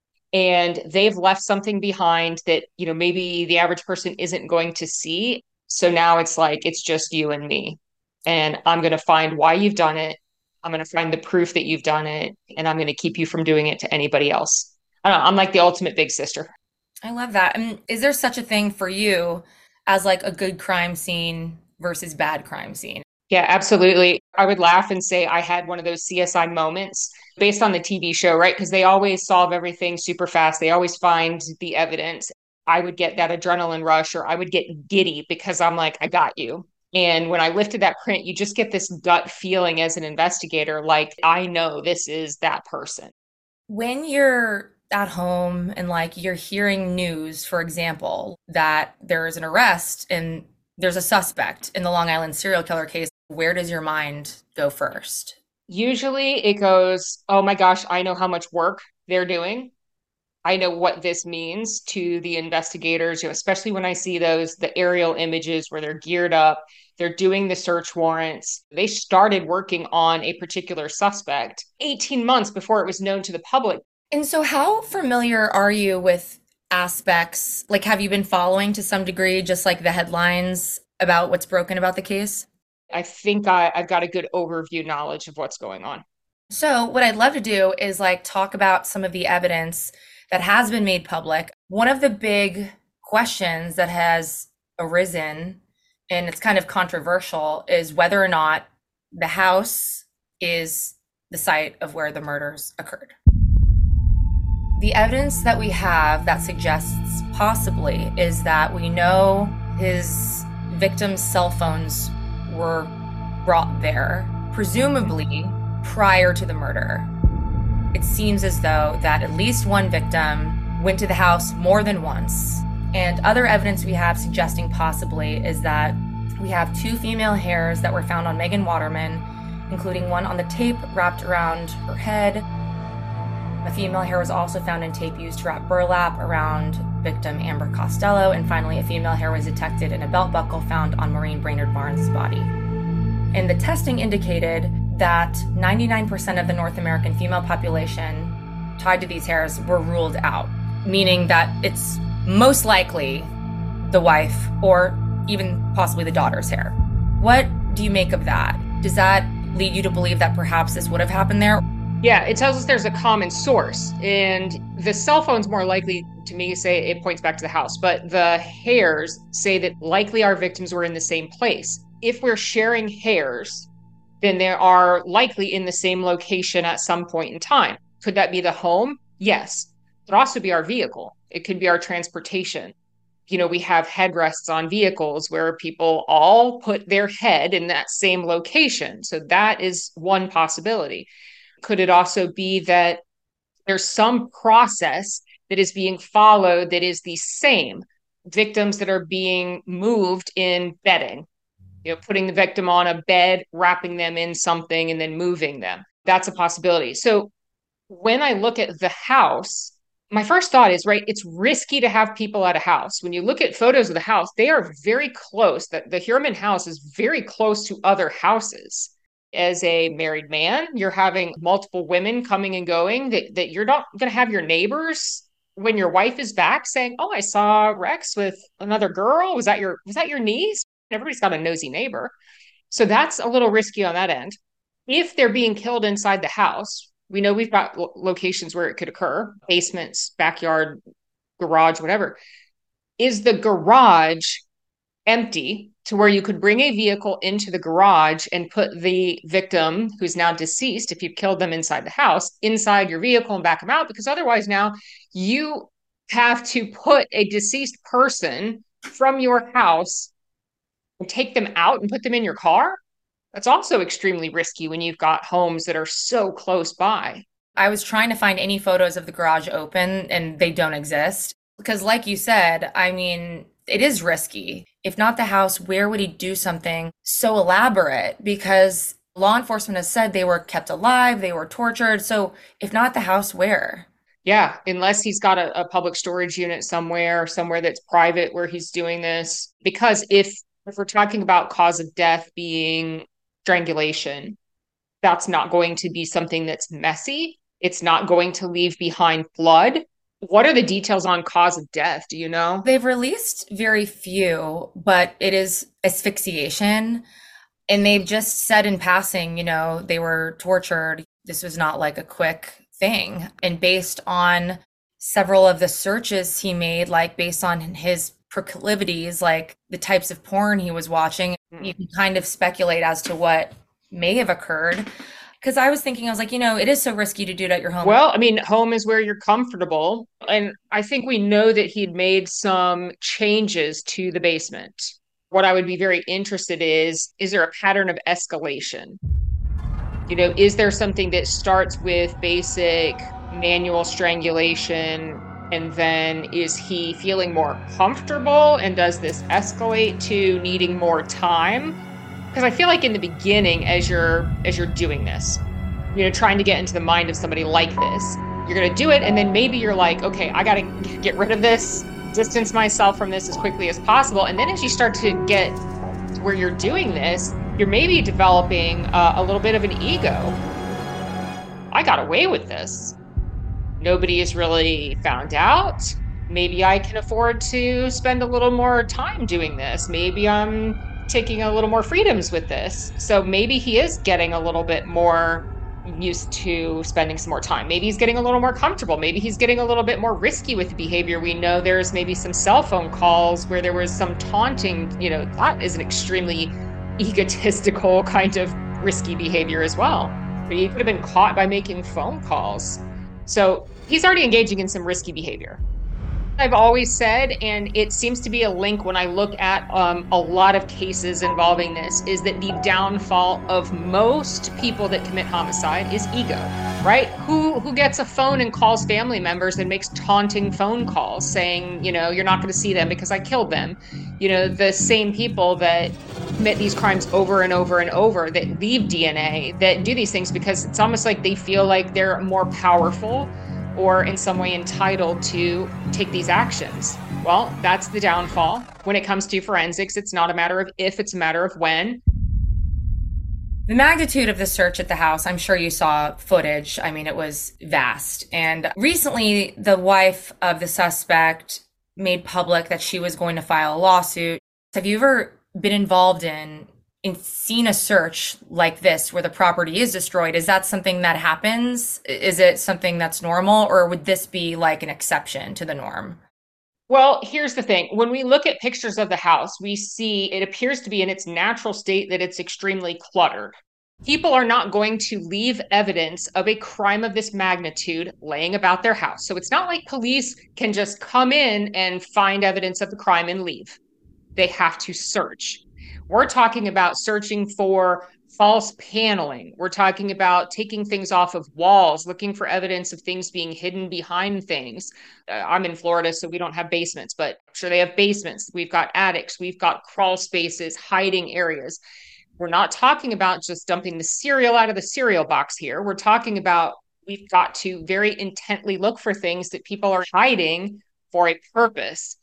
And they've left something behind that, maybe the average person isn't going to see. So now it's like, it's just you and me. And I'm going to find why you've done it. I'm going to find the proof that you've done it. And I'm going to keep you from doing it to anybody else. I don't know, I'm like the ultimate big sister. I love that. Is there such a thing for you as like a good crime scene versus bad crime scene? Yeah, absolutely. I would laugh and say I had one of those CSI moments based on the TV show, right? Because they always solve everything super fast. They always find the evidence. I would get that adrenaline rush, or I would get giddy because I'm like, I got you. And when I lifted that print, you just get this gut feeling as an investigator, like, I know this is that person. When you're at home and like you're hearing news, for example, that there is an arrest and there's a suspect in the Long Island serial killer case, where does your mind go first? Usually it goes, oh my gosh, I know how much work they're doing. I know what this means to the investigators, especially when I see the aerial images where they're geared up, they're doing the search warrants. They started working on a particular suspect 18 months before it was known to the public. And so how familiar are you with aspects? Like, have you been following to some degree, just like the headlines about what's broken about the case? I think I've got a good overview knowledge of what's going on. So what I'd love to do is like talk about some of the evidence that has been made public. One of the big questions that has arisen, and it's kind of controversial, is whether or not the house is the site of where the murders occurred. The evidence that we have that suggests possibly is that we know his victim's cell phones were brought there, presumably prior to the murder. It seems as though that at least one victim went to the house more than once. And other evidence we have suggesting possibly is that we have 2 female hairs that were found on Megan Waterman, including one on the tape wrapped around her head. A female hair was also found in tape used to wrap burlap around victim Amber Costello. And finally, a female hair was detected in a belt buckle found on Maureen Brainerd Barnes' body. And the testing indicated that 99% of the North American female population tied to these hairs were ruled out, meaning that it's most likely the wife or even possibly the daughter's hair. What do you make of that? Does that lead you to believe that perhaps this would have happened there? Yeah, it tells us there's a common source, and the cell phone's more likely to me say it points back to the house, but the hairs say that likely our victims were in the same place. If we're sharing hairs, then they are likely in the same location at some point in time. Could that be the home? Yes. It could also be our vehicle. It could be our transportation. We have headrests on vehicles where people all put their head in that same location. So that is one possibility. Could it also be that there's some process that is being followed that is the same? Victims that are being moved in bedding, putting the victim on a bed, wrapping them in something, and then moving them. That's a possibility. So when I look at the house, my first thought is, right, it's risky to have people at a house. When you look at photos of the house, they are very close. The Heuermann house is very close to other houses. As a married man, you're having multiple women coming and going, that you're not going to have your neighbors when your wife is back saying, oh, I saw Rex with another girl. Was that your niece? Everybody's got a nosy neighbor. So that's a little risky on that end. If they're being killed inside the house, we know we've got locations where it could occur, basements, backyard, garage, whatever. Is the garage empty to where you could bring a vehicle into the garage and put the victim, who's now deceased, if you've killed them inside the house, inside your vehicle and back them out? Because otherwise now you have to put a deceased person from your house and take them out and put them in your car. That's also extremely risky when you've got homes that are so close by. I was trying to find any photos of the garage open and they don't exist. Because like you said, I mean, it is risky. If not the house, where would he do something so elaborate? Because Law enforcement has said they were kept alive, they were tortured. So if not the house, where? Yeah, unless he's got a public storage unit somewhere that's private where he's doing this. Because if we're talking about cause of death being strangulation, that's not going to be something that's messy. It's not going to leave behind blood. What are the details on cause of death? Do you know? They've released very few, but it is asphyxiation. And they've just said in passing, they were tortured. This was not like a quick thing. And based on several of the searches he made, like based on his proclivities, like the types of porn he was watching, you can kind of speculate as to what may have occurred. Because I was thinking, it is so risky to do it at your home. Well, home is where you're comfortable. And I think we know that he'd made some changes to the basement. What I would be very interested is there a pattern of escalation? Is there something that starts with basic manual strangulation, and then is he feeling more comfortable, and does this escalate to needing more time? Because I feel like in the beginning, as you're doing this, trying to get into the mind of somebody like this, you're going to do it. And then maybe you're like, okay, I got to get rid of this, distance myself from this as quickly as possible. And then as you start to get to where you're doing this, you're maybe developing a little bit of an ego. I got away with this. Nobody has really found out. Maybe I can afford to spend a little more time doing this. Maybe I'm taking a little more freedoms with this. So maybe he is getting a little bit more used to spending some more time. Maybe he's getting a little more comfortable. Maybe he's getting a little bit more risky with the behavior. We know there's maybe some cell phone calls where there was some taunting. That is an extremely egotistical kind of risky behavior as well. But he could have been caught by making phone calls. So he's already engaging in some risky behavior. I've always said, and it seems to be a link when I look at a lot of cases involving this, is that the downfall of most people that commit homicide is ego, right? Who gets a phone and calls family members and makes taunting phone calls saying, you're not going to see them because I killed them. The same people that commit these crimes over and over and over, that leave DNA, that do these things because it's almost like they feel like they're more powerful or in some way entitled to take these actions. Well, that's the downfall. When it comes to forensics, it's not a matter of if, it's a matter of when. The magnitude of the search at the house, I'm sure you saw footage. It was vast. And recently, the wife of the suspect made public that she was going to file a lawsuit. Have you ever been involved in seen a search like this where the property is destroyed? Is that something that happens? Is it something that's normal, or would this be like an exception to the norm? Well, here's the thing. When we look at pictures of the house, we see it appears to be in its natural state that it's extremely cluttered. People are not going to leave evidence of a crime of this magnitude laying about their house. So it's not like police can just come in and find evidence of the crime and leave. They have to search. We're talking about searching for false paneling. We're talking about taking things off of walls, looking for evidence of things being hidden behind things. I'm in Florida, so we don't have basements, but I'm sure they have basements. We've got attics. We've got crawl spaces, hiding areas. We're not talking about just dumping the cereal out of the cereal box here. We're talking about we've got to very intently look for things that people are hiding for a purpose.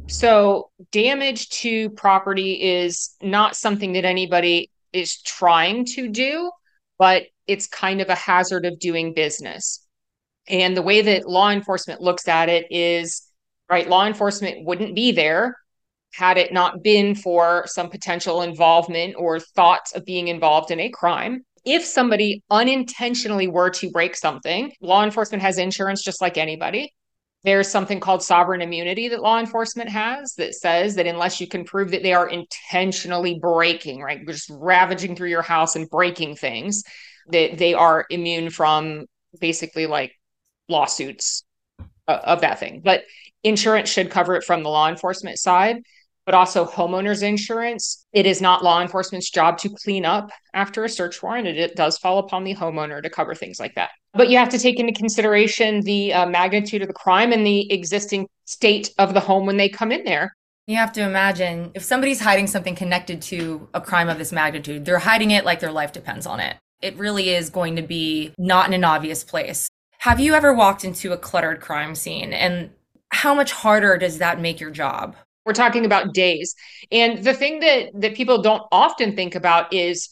So damage to property is not something that anybody is trying to do, but it's kind of a hazard of doing business. And the way that law enforcement looks at it is, right, law enforcement wouldn't be there had it not been for some potential involvement or thoughts of being involved in a crime. If somebody unintentionally were to break something, law enforcement has insurance just like anybody. There's something called sovereign immunity that law enforcement has that says that unless you can prove that they are intentionally breaking, right, just ravaging through your house and breaking things, that they are immune from basically like lawsuits of that thing. But insurance should cover it from the law enforcement side, but also homeowners insurance. It is not law enforcement's job to clean up after a search warrant. It does fall upon the homeowner to cover things like that. But you have to take into consideration the magnitude of the crime and the existing state of the home when they come in there. You have to imagine if somebody's hiding something connected to a crime of this magnitude, they're hiding it like their life depends on it. It really is going to be not in an obvious place. Have you ever walked into a cluttered crime scene, and how much harder does that make your job? We're talking about days. And the thing that people don't often think about is,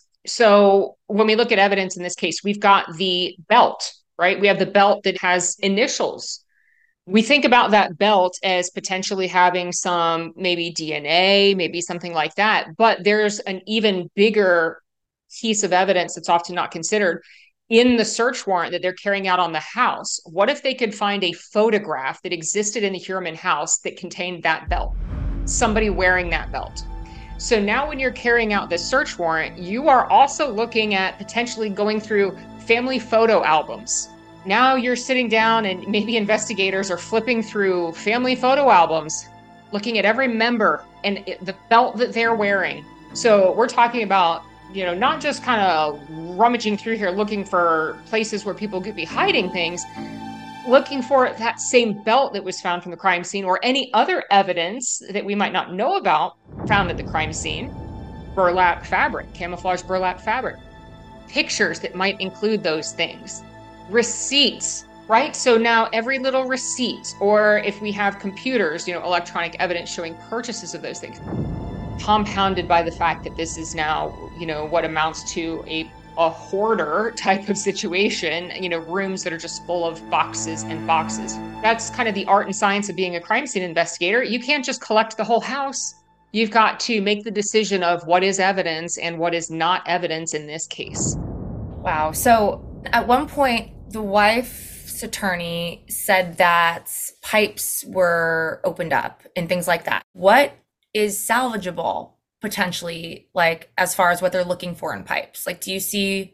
so when we look at evidence in this case, we've got the belt, right? We have the belt that has initials. We think about that belt as potentially having some maybe DNA, maybe something like that. But there's an even bigger piece of evidence that's often not considered in the search warrant that they're carrying out on the house. What if they could find a photograph that existed in the Heuermann house that contained that belt? Somebody wearing that belt. So now when you're carrying out this search warrant, you are also looking at potentially going through family photo albums. Now you're sitting down and maybe investigators are flipping through family photo albums, looking at every member and the belt that they're wearing. So we're talking about, not just kind of rummaging through here, looking for places where people could be hiding things, looking for that same belt that was found from the crime scene or any other evidence that we might not know about found at the crime scene. Burlap fabric, camouflage burlap fabric, pictures that might include those things. Receipts, right? So now every little receipt, or if we have computers, electronic evidence showing purchases of those things, compounded by the fact that this is now, what amounts to a hoarder type of situation, rooms that are just full of boxes and boxes. That's kind of the art and science of being a crime scene investigator. You can't just collect the whole house. You've got to make the decision of what is evidence and what is not evidence in this case. Wow. So at one point, the wife's attorney said that pipes were opened up and things like that. What is salvageable potentially, like as far as what they're looking for in pipes? Like, can you see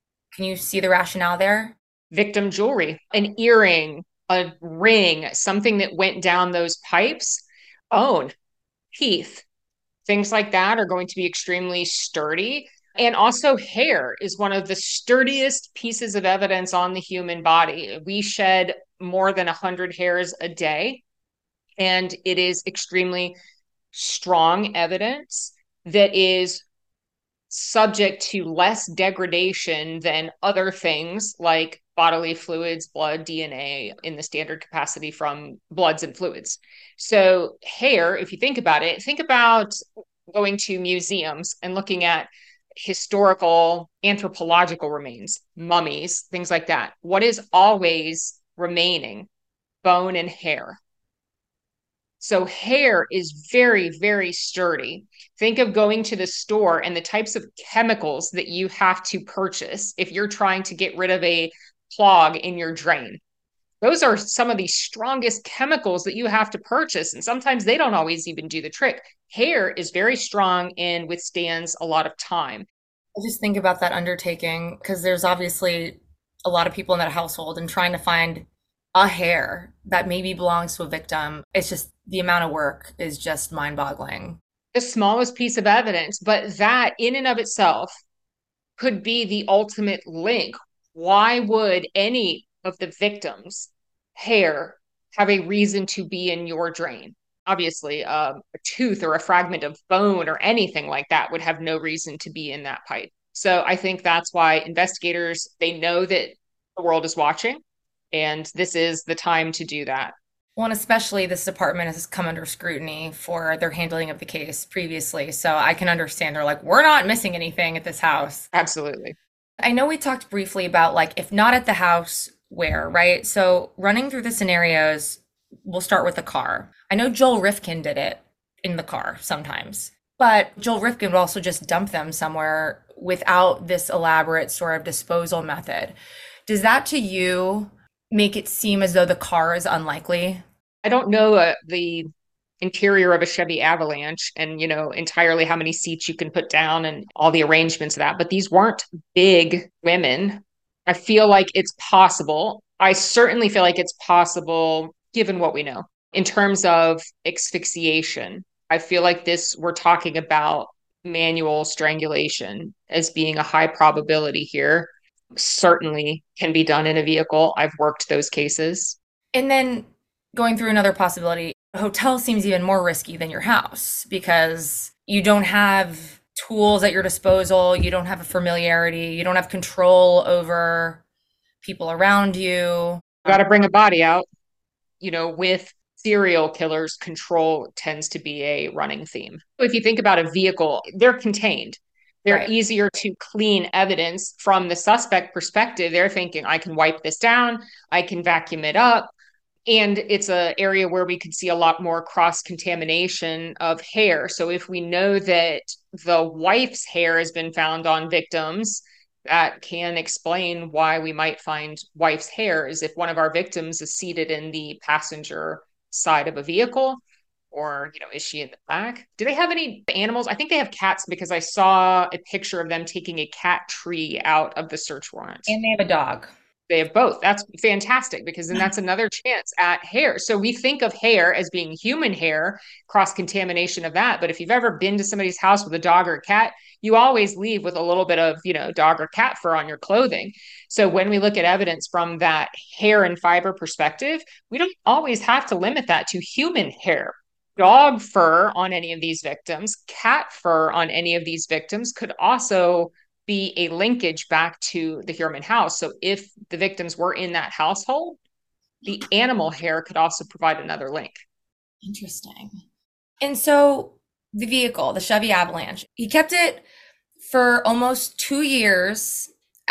the rationale there? Victim jewelry, an earring, a ring, something that went down those pipes, bone, teeth, things like that are going to be extremely sturdy. And also hair is one of the sturdiest pieces of evidence on the human body. We shed more than 100 hairs a day, and it is extremely strong evidence that is subject to less degradation than other things like bodily fluids, blood, DNA in the standard capacity from bloods and fluids. So hair, if you think about it, think about going to museums and looking at historical anthropological remains, mummies, things like that. What is always remaining? Bone and hair. So hair is very, very sturdy. Think of going to the store and the types of chemicals that you have to purchase if you're trying to get rid of a clog in your drain. Those are some of the strongest chemicals that you have to purchase. And sometimes they don't always even do the trick. Hair is very strong and withstands a lot of time. I just think about that undertaking because there's obviously a lot of people in that household, and trying to find a hair that maybe belongs to a victim. It's just the amount of work is just mind-boggling. The smallest piece of evidence, but that in and of itself could be the ultimate link. Why would any of the victims' hair have a reason to be in your drain? Obviously, a tooth or a fragment of bone or anything like that would have no reason to be in that pipe. So I think that's why investigators, they know that the world is watching, and this is the time to do that. Well, and especially this department has come under scrutiny for their handling of the case previously. So I can understand they're like, we're not missing anything at this house. Absolutely. I know we talked briefly about, like, if not at the house, where, right? So running through the scenarios, we'll start with the car. I know Joel Rifkin did it in the car sometimes, but Joel Rifkin would also just dump them somewhere without this elaborate sort of disposal method. Does that to you make it seem as though the car is unlikely? I don't know the interior of a Chevy Avalanche and, entirely how many seats you can put down and all the arrangements of that, but these weren't big women. I feel like it's possible. I certainly feel like it's possible given what we know. In terms of asphyxiation, I feel like we're talking about manual strangulation as being a high probability here. Certainly can be done in a vehicle. I've worked those cases. And then going through another possibility, A hotel seems even more risky than your house because you don't have tools at your disposal. You don't have a familiarity. You don't have control over people around you. Got to bring a body out. You know, with serial killers, control tends to be a running theme. If you think about a vehicle, they're contained. They're easier to clean evidence from the suspect perspective. They're thinking, I can wipe this down, I can vacuum it up. And it's an area where we could see a lot more cross-contamination of hair. So if we know that the wife's hair has been found on victims, that can explain why we might find wife's hair. Is if one of our victims is seated in the passenger side of a vehicle, or, you know, is she in the back? Do they have any animals? I think they have cats because I saw a picture of them taking a cat tree out of the search warrant. And they have a dog. They have both. That's fantastic because then that's another chance at hair. So we think of hair as being human hair, cross-contamination of that. But if you've ever been to somebody's house with a dog or a cat, you always leave with a little bit of, you know, dog or cat fur on your clothing. So when we look at evidence from that hair and fiber perspective, we don't always have to limit that to human hair. Dog fur on any of these victims, cat fur on any of these victims could also be a linkage back to the Heuermann house. So if the victims were in that household, the animal hair could also provide another link. Interesting. And so the vehicle, the Chevy Avalanche, he kept it for almost 2 years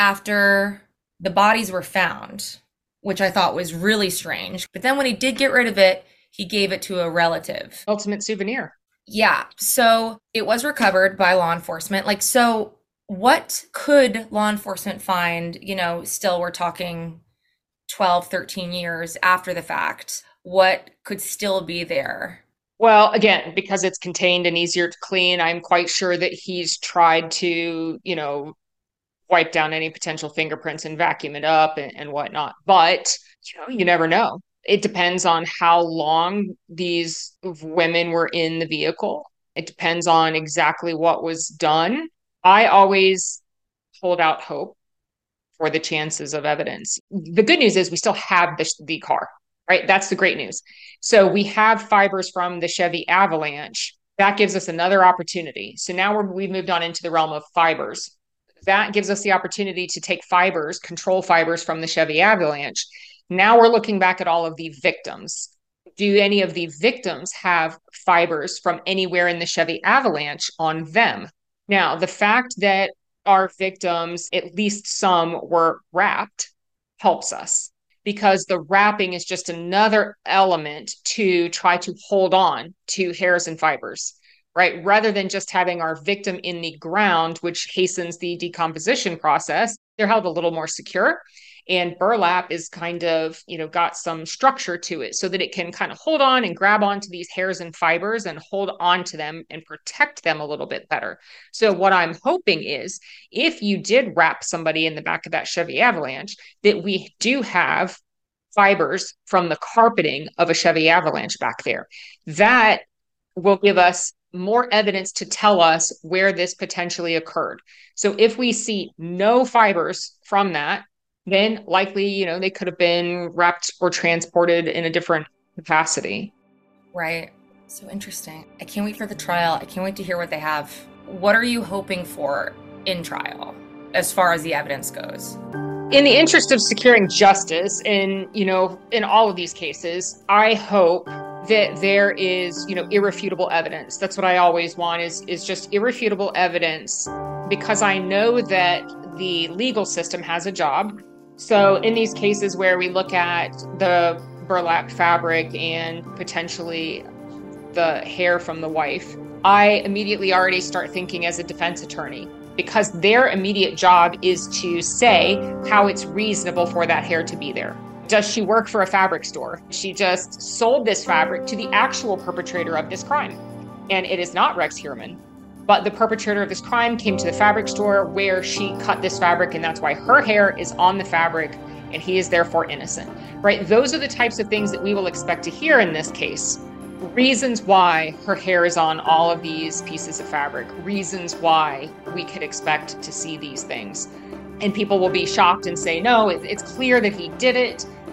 after the bodies were found, which I thought was really strange. But then when he did get rid of it, he gave it to a relative. Ultimate souvenir. Yeah. So it was recovered by law enforcement. Like, so what could law enforcement find, you know, still we're talking 12, 13 years after the fact, what could still be there? Well, again, because it's contained and easier to clean, I'm quite sure that he's tried to, you know, wipe down any potential fingerprints and vacuum it up and whatnot. But, you know, you never know. It depends on how long these women were in the vehicle. It depends on exactly what was done. I always hold out hope for the chances of evidence. The good news is we still have the car, right? That's the great news. So we have fibers from the Chevy Avalanche. That gives us another opportunity. So now we've moved on into the realm of fibers. That gives us the opportunity to take fibers, control fibers from the Chevy Avalanche. Now we're looking back at all of the victims. Do any of the victims have fibers from anywhere in the Chevy Avalanche on them? Now, the fact that our victims, at least some, were wrapped helps us because the wrapping is just another element to try to hold on to hairs and fibers, right? Rather than just having our victim in the ground, which hastens the decomposition process, they're held a little more secure. And burlap is kind of, you know, got some structure to it so that it can kind of hold on and grab onto these hairs and fibers and hold on to them and protect them a little bit better. So what I'm hoping is if you did wrap somebody in the back of that Chevy Avalanche, that we do have fibers from the carpeting of a Chevy Avalanche back there. That will give us more evidence to tell us where this potentially occurred. So if we see no fibers from that, then likely, you know, they could have been wrapped or transported in a different capacity. Right. So interesting. I can't wait for the trial. I can't wait to hear what they have. What are you hoping for in trial as far as the evidence goes? In the interest of securing justice in, you know, in all of these cases, I hope that there is, you know, irrefutable evidence. That's what I always want is just irrefutable evidence, because I know that the legal system has a job. So in these cases where we look at the burlap fabric and potentially the hair from the wife, I immediately already start thinking as a defense attorney, because their immediate job is to say how it's reasonable for that hair to be there. Does she work for a fabric store? She just sold this fabric to the actual perpetrator of this crime. And it is not Rex Heuermann. But the perpetrator of this crime came to the fabric store where she cut this fabric, and that's why her hair is on the fabric, and he is therefore innocent, right? Those are the types of things that we will expect to hear in this case. Reasons why her hair is on all of these pieces of fabric, reasons why we could expect to see these things. And people will be shocked and say, no, it's clear that he did it.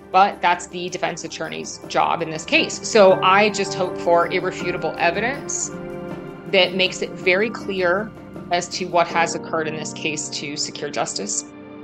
But that's the defense attorney's job in this case. So I just hope for irrefutable evidence that makes it very clear as to what has occurred in this case to secure justice.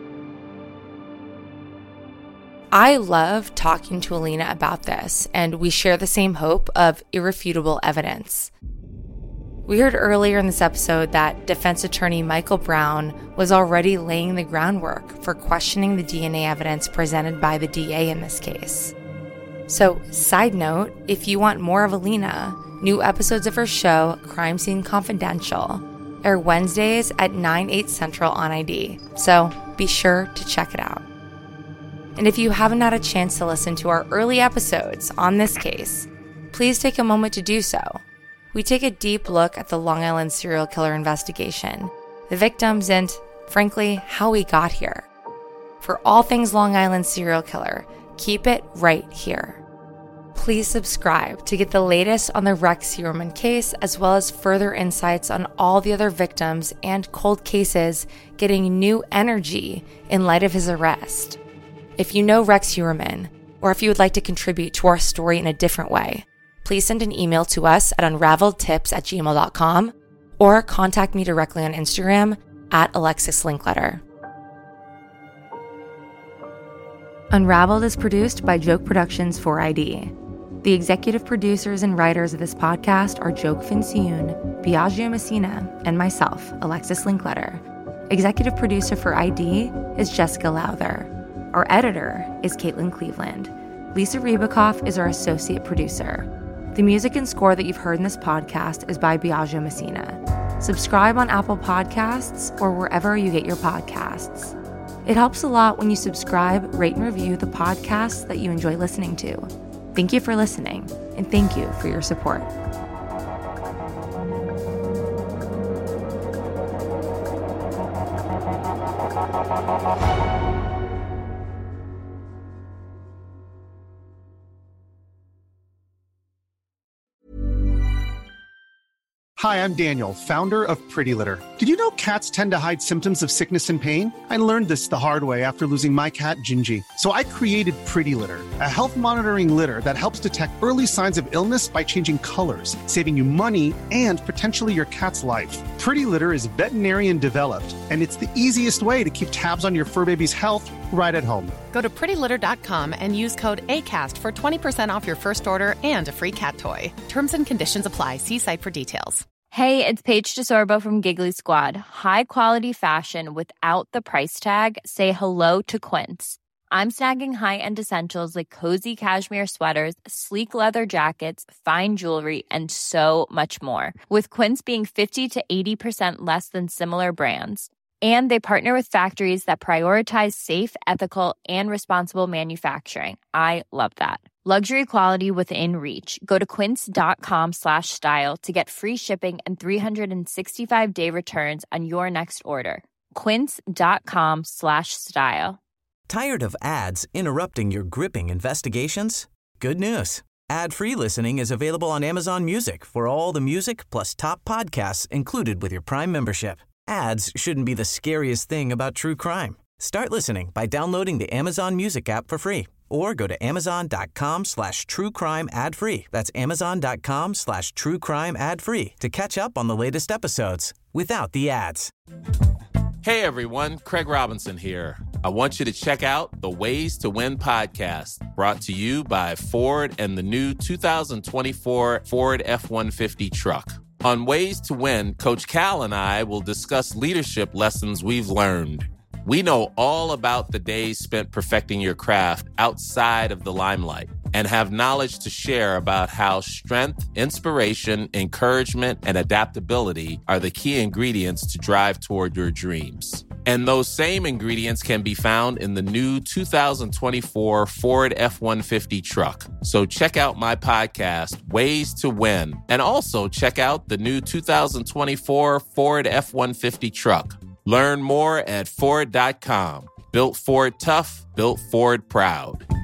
I love talking to Alina about this, and we share the same hope of irrefutable evidence. We heard earlier in this episode that defense attorney Michael Brown was already laying the groundwork for questioning the DNA evidence presented by the DA in this case. So, side note, if you want more of Alina, new episodes of her show, Crime Scene Confidential, air Wednesdays at 9/8 Central on ID, so be sure to check it out. And if you haven't had a chance to listen to our early episodes on this case, please take a moment to do so. We take a deep look at the Long Island serial killer investigation, the victims, and, frankly, how we got here. For all things Long Island serial killer, keep it right here. Please subscribe to get the latest on the Rex Heuermann case, as well as further insights on all the other victims and cold cases getting new energy in light of his arrest. If you know Rex Heuermann, or if you would like to contribute to our story in a different way, please send an email to us at unraveledtips@gmail.com or contact me directly on Instagram at Alexis Linkletter. Unraveled is produced by Joke Productions for ID. The executive producers and writers of this podcast are Joke Fincione, Biagio Messina, and myself, Alexis Linkletter. Executive producer for ID is Jessica Lowther. Our editor is Caitlin Cleveland. Lisa Ribicoff is our associate producer. The music and score that you've heard in this podcast is by Biagio Messina. Subscribe on Apple Podcasts or wherever you get your podcasts. It helps a lot when you subscribe, rate, and review the podcasts that you enjoy listening to. Thank you for listening, and thank you for your support. Hi, I'm Daniel, founder of Pretty Litter. Did you know cats tend to hide symptoms of sickness and pain? I learned this the hard way after losing my cat, Gingy. So I created Pretty Litter, a health monitoring litter that helps detect early signs of illness by changing colors, saving you money and potentially your cat's life. Pretty Litter is veterinarian developed, and it's the easiest way to keep tabs on your fur baby's health right at home. Go to prettylitter.com and use code ACAST for 20% off your first order and a free cat toy. Terms and conditions apply. See site for details. Hey, it's Paige DeSorbo from Giggly Squad. High quality fashion without the price tag. Say hello to Quince. I'm snagging high-end essentials like cozy cashmere sweaters, sleek leather jackets, fine jewelry, and so much more. With Quince being 50 to 80% less than similar brands. And they partner with factories that prioritize safe, ethical, and responsible manufacturing. I love that. Luxury quality within reach. Go to quince.com/style to get free shipping and 365-day returns on your next order. Quince.com/style. Tired of ads interrupting your gripping investigations? Good news. Ad-free listening is available on Amazon Music for all the music plus top podcasts included with your Prime membership. Ads shouldn't be the scariest thing about true crime. Start listening by downloading the Amazon Music app for free or go to amazon.com/truecrime ad-free. That's amazon.com/truecrime ad-free to catch up on the latest episodes without the ads. Hey everyone, Craig Robinson here. I want you to check out the Ways to Win podcast, brought to you by Ford and the new 2024 Ford F-150 truck. On Ways to Win, Coach Cal and I will discuss leadership lessons we've learned. We know all about the days spent perfecting your craft outside of the limelight and have knowledge to share about how strength, inspiration, encouragement, and adaptability are the key ingredients to drive toward your dreams. And those same ingredients can be found in the new 2024 Ford F-150 truck. So check out my podcast, Ways to Win, and also check out the new 2024 Ford F-150 truck. Learn more at Ford.com. Built Ford tough, built Ford proud.